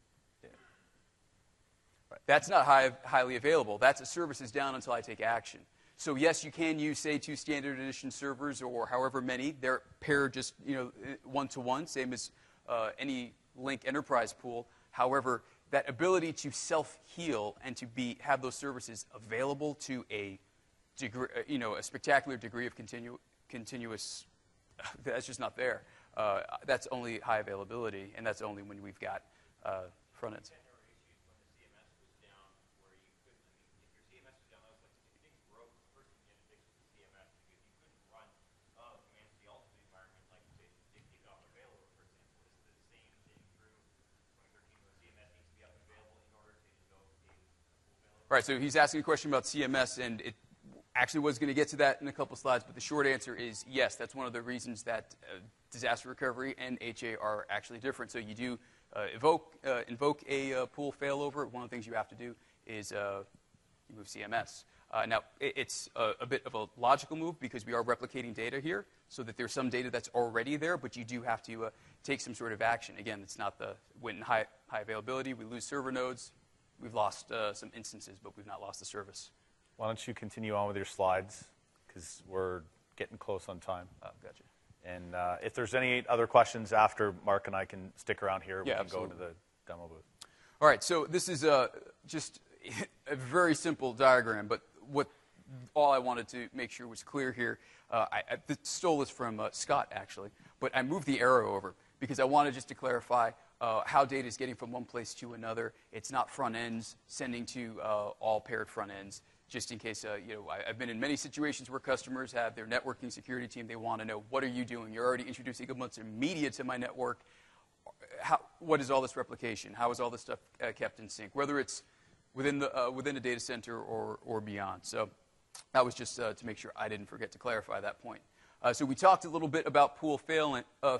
A: Right. That's not high, highly available. That's a service is down until I take action. So yes, you can use, say, two standard edition servers or however many. They're paired just, you know, one-to-one, same as uh, any Link enterprise pool. However, that ability to self-heal and to be have those services available to a degree, you know, a spectacular degree of continu continuous, that's just not there. Uh, that's only high availability, and that's only when we've got uh, front ends. Right, so he's asking a question about C M S, and it actually was going to get to that in a couple slides, but the short answer is yes. That's one of the reasons that uh, disaster recovery and H A are actually different. So you do uh, evoke, uh, invoke a uh, pool failover. One of the things you have to do is uh, you move C M S. Uh, now, it, it's a, a bit of a logical move because we are replicating data here, so that there's some data that's already there, but you do have to uh, take some sort of action. Again, it's not the when high, high availability, we lose server nodes. We've lost uh, some instances, but we've not lost the service.
B: Why don't you continue on with your slides, because we're getting close on time.
A: Oh, gotcha.
B: And uh, if there's any other questions after Mark and I can stick around here, we
A: yeah,
B: can
A: absolutely.
B: go to the demo booth.
A: All right, so this is uh, just a very simple diagram, but what all I wanted to make sure was clear here, uh, I, I stole this from uh, Scott, actually, but I moved the arrow over because I wanted just to clarify Uh, how data is getting from one place to another. It's not front ends sending to uh, all paired front ends. Just in case, uh, you know, I, I've been in many situations where customers have their networking security team. They want to know, what are you doing? You're already introducing a bunch of media to my network. How, what is all this replication? How is all this stuff uh, kept in sync? Whether it's within the uh, within a data center or or beyond. So that was just uh, to make sure I didn't forget to clarify that point. Uh, so we talked a little bit about pool failing, uh,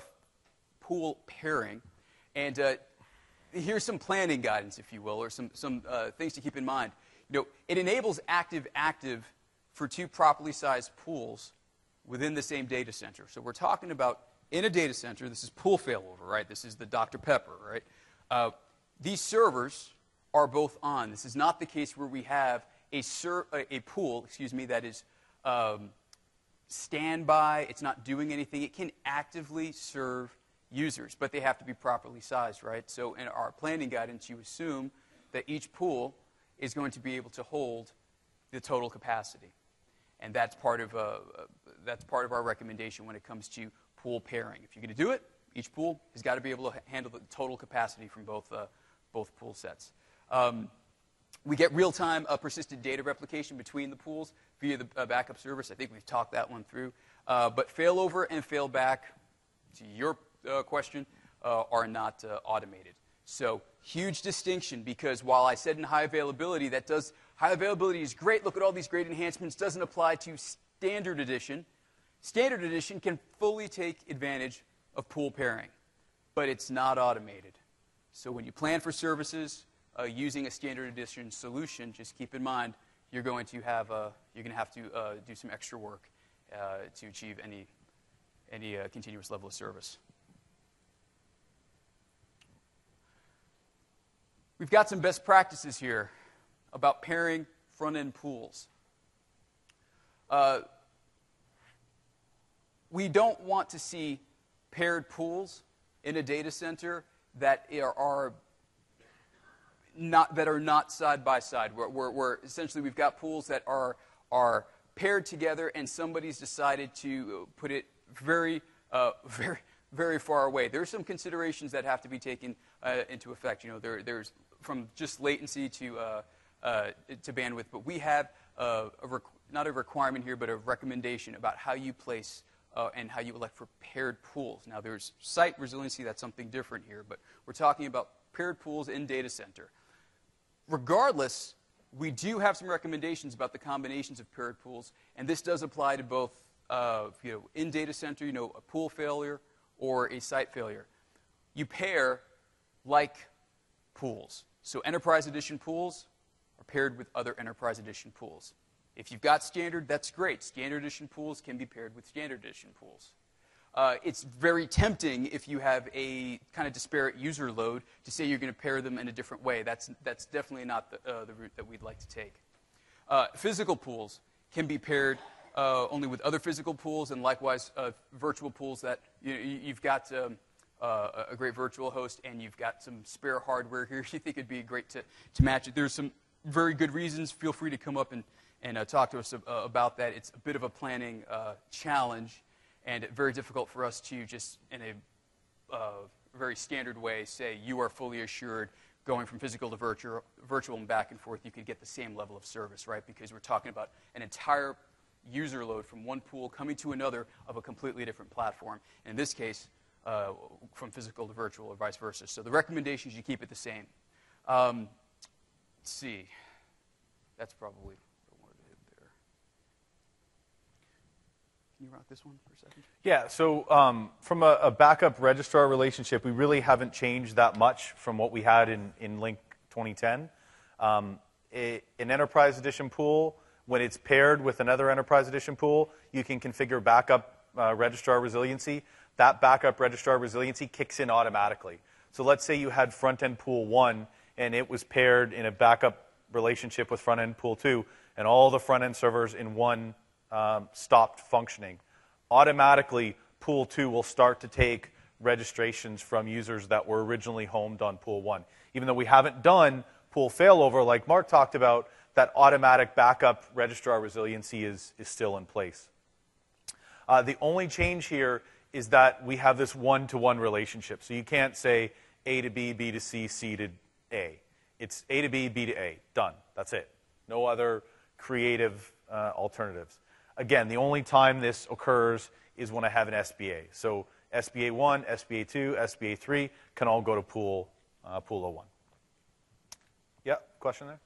A: pool pairing. And uh, here's some planning guidance, if you will, or some, some uh, things to keep in mind. You know, it enables active-active for two properly sized pools within the same data center. So we're talking about in a data center, this is pool failover, right? This is the Doctor Pepper, right? Uh, these servers are both on. This is not the case where we have a, ser a, a pool, excuse me, that is um, standby. It's not doing anything. It can actively serve users, but they have to be properly sized, right? So in our planning guidance, you assume that each pool is going to be able to hold the total capacity, and that's part of uh, that's part of our recommendation when it comes to pool pairing. If you're going to do it, each pool has got to be able to handle the total capacity from both uh, both pool sets. Um, we get real-time uh, persistent data replication between the pools via the uh, backup service. I think we've talked that one through, uh, but failover and failback, to your Uh, question, uh, are not uh, automated. So huge distinction, because while I said in high availability, that does high availability is great. Look at all these great enhancements. Doesn't apply to standard edition. Standard edition can fully take advantage of pool pairing, but it's not automated. So when you plan for services uh, using a standard edition solution, just keep in mind you're going to have uh, you're going to have to uh, do some extra work uh, to achieve any any uh, continuous level of service. We've got some best practices here about pairing front-end pools. Uh, we don't want to see paired pools in a data center that are, are not that are not side by side. Where, where, where essentially we've got pools that are are paired together, and somebody's decided to put it very, uh, very, very far away. There's some considerations that have to be taken uh, into effect. You know, there, there's from just latency to uh, uh, to bandwidth, but we have uh, a rec not a requirement here, but a recommendation about how you place uh, and how you elect for paired pools. Now, there's site resiliency, that's something different here, but we're talking about paired pools in data center. Regardless, we do have some recommendations about the combinations of paired pools, and this does apply to both uh, you know, in data center, you know, a pool failure or a site failure. You pair like pools. So Enterprise Edition pools are paired with other Enterprise Edition pools. If you've got standard, that's great. Standard Edition pools can be paired with Standard Edition pools. Uh, it's very tempting if you have a kind of disparate user load to say you're going to pair them in a different way. That's, that's definitely not the, uh, the route that we'd like to take. Uh, physical pools can be paired uh, only with other physical pools, and likewise uh, virtual pools that you know, you've got um, uh, a great virtual host and you've got some spare hardware here. You think it'd be great to, to match it. There's some very good reasons. Feel free to come up and, and uh, talk to us uh, about that. It's a bit of a planning uh, challenge, and very difficult for us to just, in a uh, very standard way, say you are fully assured going from physical to virtual, virtual and back and forth, you could get the same level of service, right? Because we're talking about an entire user load from one pool coming to another of a completely different platform. In this case, uh, from physical to virtual or vice versa. So the recommendation is you keep it the same. Um, let's see. That's probably what I wanted to hit there. Can you rock this one for a second?
B: Yeah, so um, from a, a backup registrar relationship, we really haven't changed that much from what we had in, in Link twenty ten. Um, a, an Enterprise Edition pool, when it's paired with another Enterprise Edition pool, you can configure backup uh, registrar resiliency. That backup registrar resiliency kicks in automatically. So let's say you had front-end pool one, and it was paired in a backup relationship with front-end pool two, and all the front-end servers in one um, stopped functioning. Automatically, pool two will start to take registrations from users that were originally homed on pool one. Even though we haven't done pool failover like Mark talked about, that automatic backup registrar resiliency is, is still in place. Uh, the only change here is that we have this one-to-one relationship. So you can't say A to B, B to C, C to A. It's A to B, B to A. Done. That's it. No other creative uh, alternatives. Again, the only time this occurs is when I have an S B A. So S B A one, S B A two, S B A three can all go to pool, uh, pool oh one. Yeah, question there?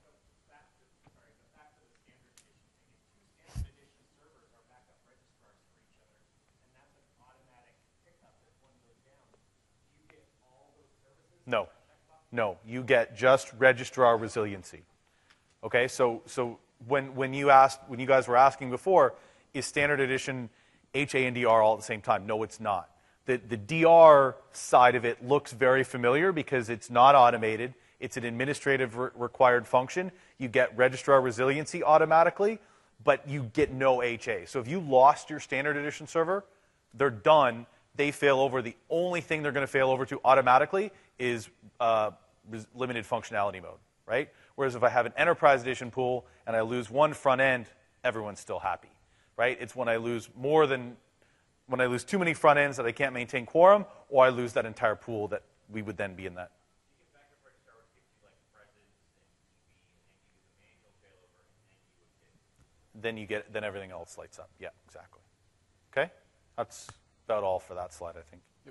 B: No, no, you get just registrar resiliency. Okay, so so when when you asked when you guys were asking before, is standard edition H A and D R all at the same time? No, it's not. The the D R side of it looks very familiar because it's not automated. It's an administrative re required function. You get registrar resiliency automatically, but you get no H A. So if you lost your standard edition server, they're done. They fail over. The only thing they're going to fail over to automatically is uh, limited functionality mode, right? Whereas if I have an Enterprise Edition pool and I lose one front end, everyone's still happy, right? It's when I lose more than, when I lose too many front ends that I can't maintain quorum, or I lose that entire pool that we would then be in that. Then you get, then everything else lights up. Yeah, exactly. Okay? That's about all for that slide, I think.
A: Yep.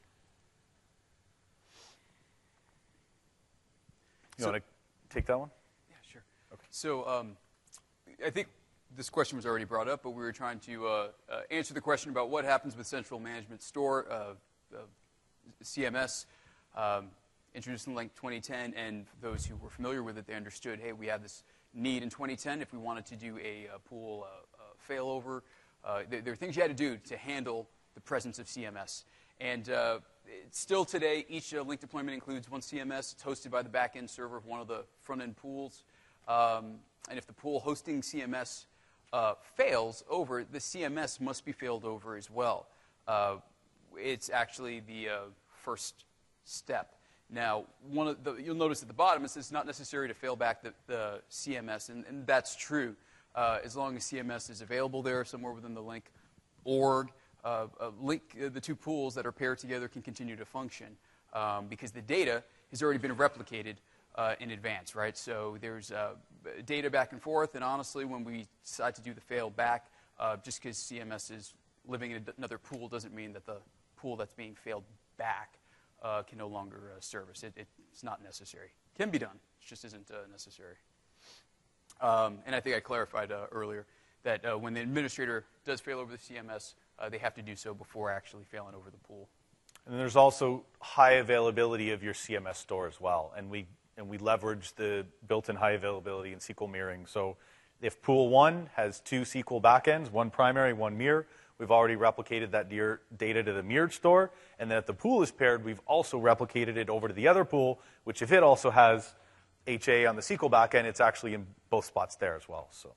B: You
A: So,
B: want to take that one?
A: Yeah, sure. Okay. So um, I think this question was already brought up, but we were trying to uh, uh, answer the question about what happens with Central Management Store, uh, uh, C M S, um, introduced in Link twenty ten, and those who were familiar with it, they understood, hey, we have this need in twenty ten if we wanted to do a, a pool uh, uh, failover. Uh, there, there are things you had to do to handle the presence of C M S. And uh, still today, each uh, Link deployment includes one C M S. It's hosted by the back-end server of one of the front-end pools. Um, and if the pool hosting C M S uh, fails over, the C M S must be failed over as well. Uh, it's actually the uh, first step. Now, one of the, you'll notice at the bottom it says it's not necessary to fail back the, the C M S, and, and that's true. Uh, as long as C M S is available there somewhere within the Link org, uh, uh, Link, uh, the two pools that are paired together can continue to function um, because the data has already been replicated uh, in advance, right? So there's uh, data back and forth, and honestly, when we decide to do the fail back, uh, just because C M S is living in another pool doesn't mean that the pool that's being failed back uh, can no longer uh, service. It, it, it's not necessary. It can be done. It just isn't uh, necessary. Um, and I think I clarified uh, earlier that uh, when the administrator does fail over the C M S, uh, they have to do so before actually failing over the pool.
B: And there's also high availability of your C M S store as well. And we, and we leverage the built-in high availability in S Q L mirroring. So if pool one has two S Q L backends, one primary, one mirror, we've already replicated that dear data to the mirrored store, and then if the pool is paired, we've also replicated it over to the other pool, which if it also has H A on the S Q L backend, it's actually in both spots there as well. So.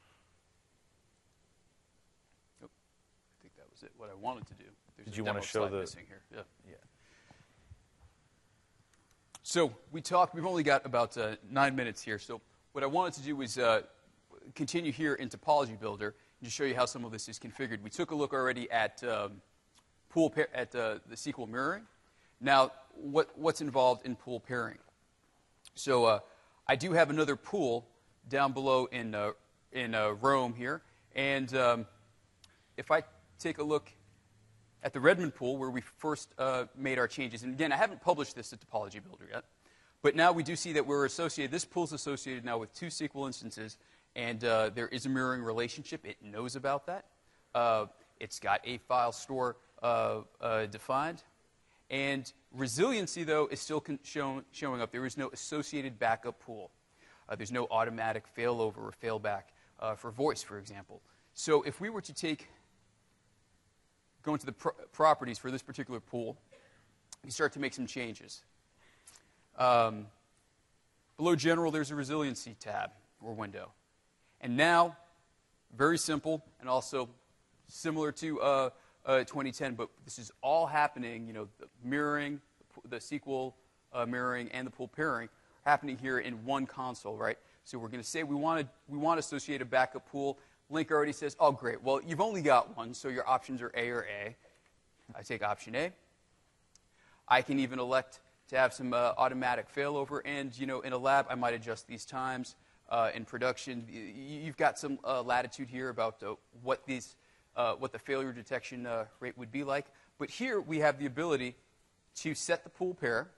A: Nope. I think that was it, what I wanted to do. There's
B: Did
A: a
B: you want
A: demo
B: to show
A: slide
B: the...
A: missing here. Yeah.
B: Yeah.
A: So we talked, we've only got about uh, nine minutes here, so what I wanted to do was uh, continue here in Topology Builder and just show you how some of this is configured. We took a look already at um, pool pair, at uh, the S Q L mirroring. Now, what, what's involved in pool pairing? So uh, I do have another pool down below in, uh, in uh, Rome here, and um, if I take a look at the Redmond pool where we first uh, made our changes, and again, I haven't published this to Topology Builder yet, but now we do see that we're associated, this pool is associated now with two S Q L instances, and uh, there is a mirroring relationship. It knows about that. Uh, it's got a file store uh, uh, defined. And resiliency, though, is still con- shown, showing up. There is no associated backup pool. Uh, there's no automatic failover or failback uh, for voice, for example. So if we were to take, go into the pro- properties for this particular pool, you start to make some changes. Um, below General, there's a Resiliency tab or window. And now, very simple and also similar to uh, uh, twenty ten, but this is all happening, you know, the mirroring, the S Q L uh, mirroring, and the pool pairing happening here in one console, right? So we're going to say we want to we want to associate a backup pool. Link already says, oh, great. Well, you've only got one, so your options are A or A. I take option A. I can even elect to have some uh, automatic failover, and, you know, in a lab, I might adjust these times. Uh, in production, you've got some uh, latitude here about uh, what these, uh, what the failure detection uh, rate would be like. But here we have the ability to set the pool pair.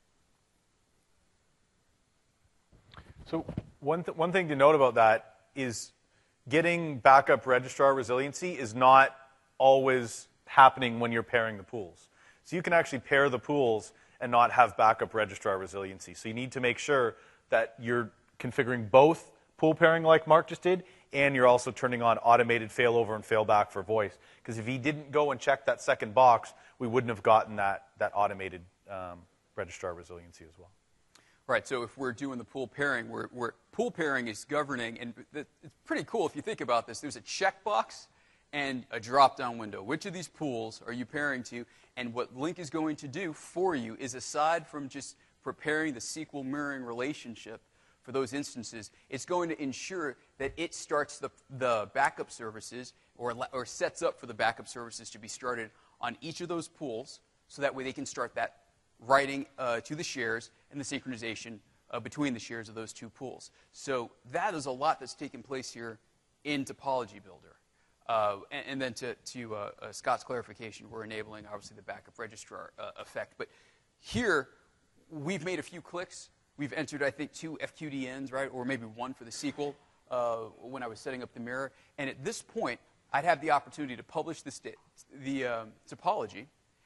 B: So one, th- one thing to note about that is getting backup registrar resiliency is not always happening when you're pairing the pools. So you can actually pair the pools and not have backup registrar resiliency. So you need to make sure that you're configuring both pool pairing like Mark just did, and you're also turning on automated failover and failback for voice. Because if he didn't go and check that second box, we wouldn't have gotten that, that automated um, registrar resiliency as well.
A: Right, so if we're doing the pool pairing, we're, we're, pool pairing is governing, and it's pretty cool if you think about this. There's a checkbox and a drop-down window. Which of these pools are you pairing to? And what Link is going to do for you is, aside from just preparing the S Q L mirroring relationship for those instances, it's going to ensure that it starts the, the backup services or, or sets up for the backup services to be started on each of those pools, so that way they can start that writing uh, to the shares and the synchronization uh, between the shares of those two pools. So that is a lot that's taken place here in Topology Builder. Uh, and, and then to, to uh, uh, Scott's clarification, we're enabling, obviously, the backup registrar uh, effect. But here, we've made a few clicks. We've entered, I think, two F Q D Ns, right, or maybe one for the S Q L uh, when I was setting up the mirror. And at this point, I'd have the opportunity to publish this the um, topology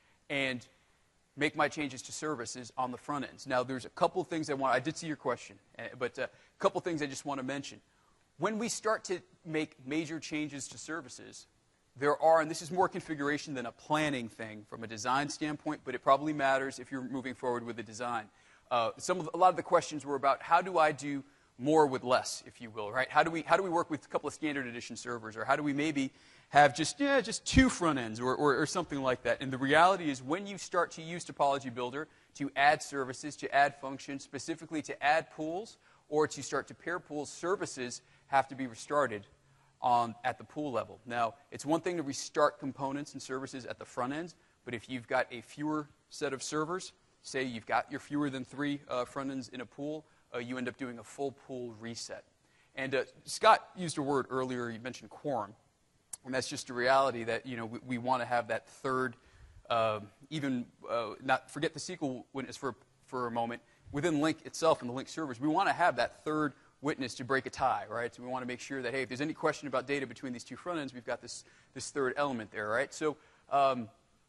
A: and make my changes to services on the front ends. Now, there's a couple of things I want. I did see your question, but a couple of things I just want to mention. When we start to make major changes to services, there are, and this is more configuration than a planning thing from a design standpoint, but it probably matters if you're moving forward with the design. Uh, some of, a lot of the questions were about how do I do more with less, if you will, right? How do we how do we work with a couple of standard edition servers, or how do we maybe have just yeah just two front ends, or, or or something like that? And the reality is, when you start to use Topology Builder to add services, to add functions, specifically to add pools, or to start to pair pools, services have to be restarted on at the pool level. Now, it's one thing to restart components and services at the front end, but if you've got a fewer set of servers, say you've got your fewer than three uh, front ends in a pool, uh, you end up doing a full pool reset. And uh, Scott used a word earlier, you mentioned quorum, and that's just a reality that, you know, we, we want to have that third, uh, even, uh, not forget the S Q L witness for, for a moment, within Link itself and the Link servers, we want to have that third witness to break a tie, right? So we want to make sure that, hey, if there's any question about data between these two front ends, we've got this, this third element there, right? So um,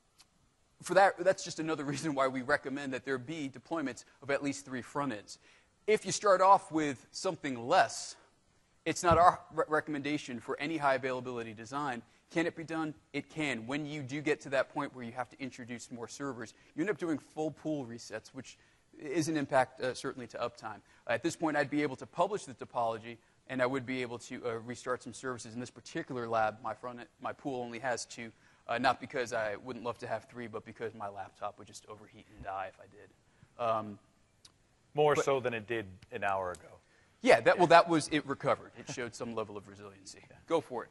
A: for that, that's just another reason why we recommend that there be deployments of at least three front ends. If you start off with something less, it's not our re- recommendation for any high availability design. Can it be done? It can. When you do get to that point where you have to introduce more servers, you end up doing full pool resets, which is an impact uh, certainly to uptime. Uh, at this point, I'd be able to publish the topology, and I would be able to uh, restart some services. In this particular lab, my front end, my pool only has two, uh, not because I wouldn't love to have three, but because my laptop would just overheat and die if I did. Um,
B: More
A: but,
B: so than it did an hour ago.
A: Yeah, that, well, that was, it recovered. It showed some level of resiliency. Go for it.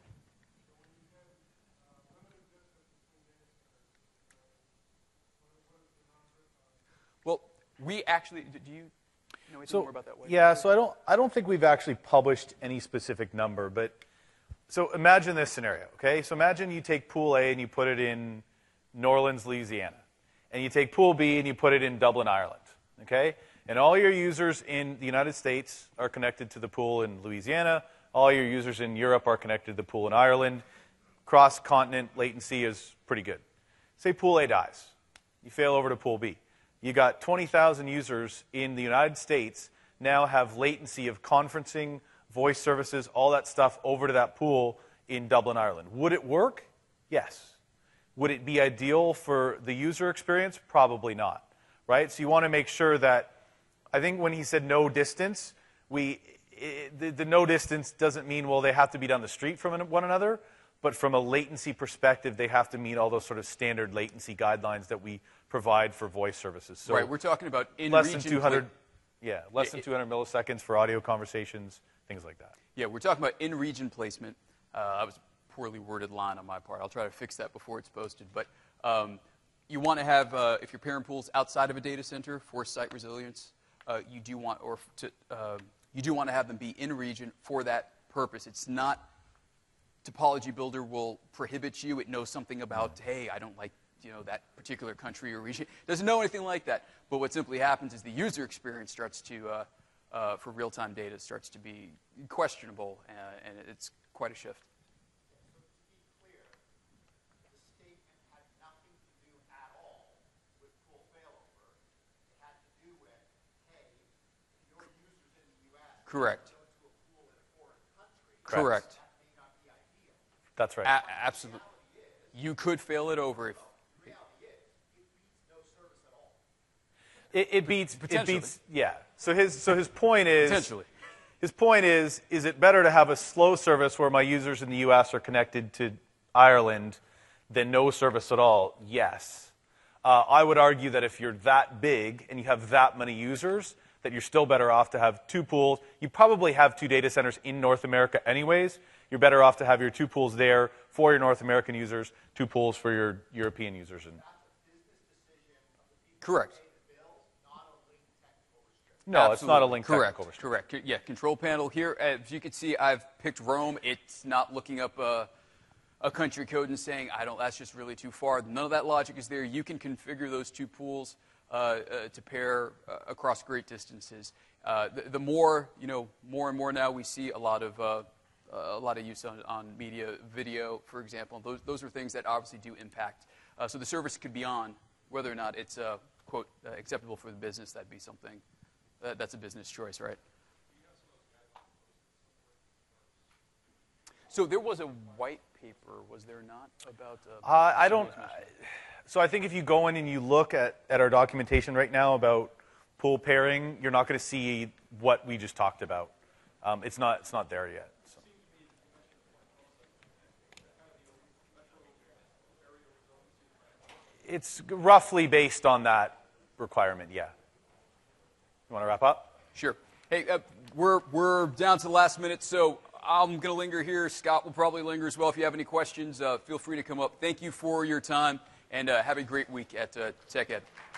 A: Well, we actually, do you know anything
B: So,
A: more about that? White
B: yeah,
A: paper?
B: so I don't, I don't think we've actually published any specific number, but so imagine this scenario, okay? So imagine you take pool A and you put it in New Orleans, Louisiana, and you take pool B and you put it in Dublin, Ireland, okay? And all your users in the United States are connected to the pool in Louisiana. All your users in Europe are connected to the pool in Ireland. Cross-continent latency is pretty good. Say pool A dies. You fail over to pool B. You got twenty thousand users in the United States now have latency of conferencing, voice services, all that stuff over to that pool in Dublin, Ireland. Would it work? Yes. Would it be ideal for the user experience? Probably not, right? So you want to make sure that, I think when he said no distance, we, it, the, the no distance doesn't mean, well, they have to be down the street from one another, but from a latency perspective, they have to meet all those sort of standard latency guidelines that we provide for voice services. So
A: right, we're talking about in
B: less than
A: region
B: two hundred,
A: pla-
B: yeah, less than two hundred milliseconds for audio conversations, things like that.
A: Yeah, we're talking about in-region placement. Uh, that was a poorly worded line on my part. I'll try to fix that before it's posted. But um, you want to have, uh, if your parent pool's outside of a data center for site resilience, uh, you do want, or to, uh, you do want to have them be in region for that purpose. It's not Topology Builder will prohibit you. It knows something about, hey, I don't like you know that particular country or region. It doesn't know anything like that. But what simply happens is the user experience starts to, uh, uh, for real-time data, starts to be questionable, uh, and it's quite a shift.
E: So to be clear, the statement had nothing to do at all with pool failover. It had to do with, hey, if your users in the U S
A: Correct.
E: go to a pool in a foreign country,
A: Correct.
E: that may not be ideal.
B: That's right.
A: A- absolutely. You could fail it over if.
E: The reality is, it beats no service at all.
B: It, it beats. It
A: Potentially.
B: beats. Yeah. So his. So his point is.
A: Potentially.
B: His point is: is it better to have a slow service where my users in the U S are connected to Ireland than no service at all? Yes. Uh, I would argue that if you're that big and you have that many users, that you're still better off to have two pools. You probably have two data centers in North America anyways. You're better off to have your two pools there for your North American users, two pools for your European users. And
A: Correct.
B: no, it's not a link
A: Correct.
B: technical restriction.
A: Correct. Yeah, control panel here. As you can see, I've picked Rome. It's not looking up a, a country code and saying, I don't, that's just really too far. None of that logic is there. You can configure those two pools uh, uh, to pair uh, across great distances. Uh, the, the more, you know, more and more now we see a lot of uh, a lot of use on, on media, video, for example. Those, those are things that obviously do impact. Uh, so the service could be on, whether or not it's, uh, quote, uh, acceptable for the business. That'd be something, uh, that's a business choice, right? So there was a white paper, was there not, about... Uh,
B: Uh, I don't. So I think if you go in and you look at, at our documentation right now about pool pairing, you're not going to see what we just talked about. Um, it's not. It's not there yet. So. It's roughly based on that requirement. Yeah. You want to wrap up?
A: Sure. Hey, uh, we're, we're down to the last minute, so I'm going to linger here. Scott will probably linger as well. If you have any questions, uh, feel free to come up. Thank you for your time, and uh, have a great week at uh, TechEd.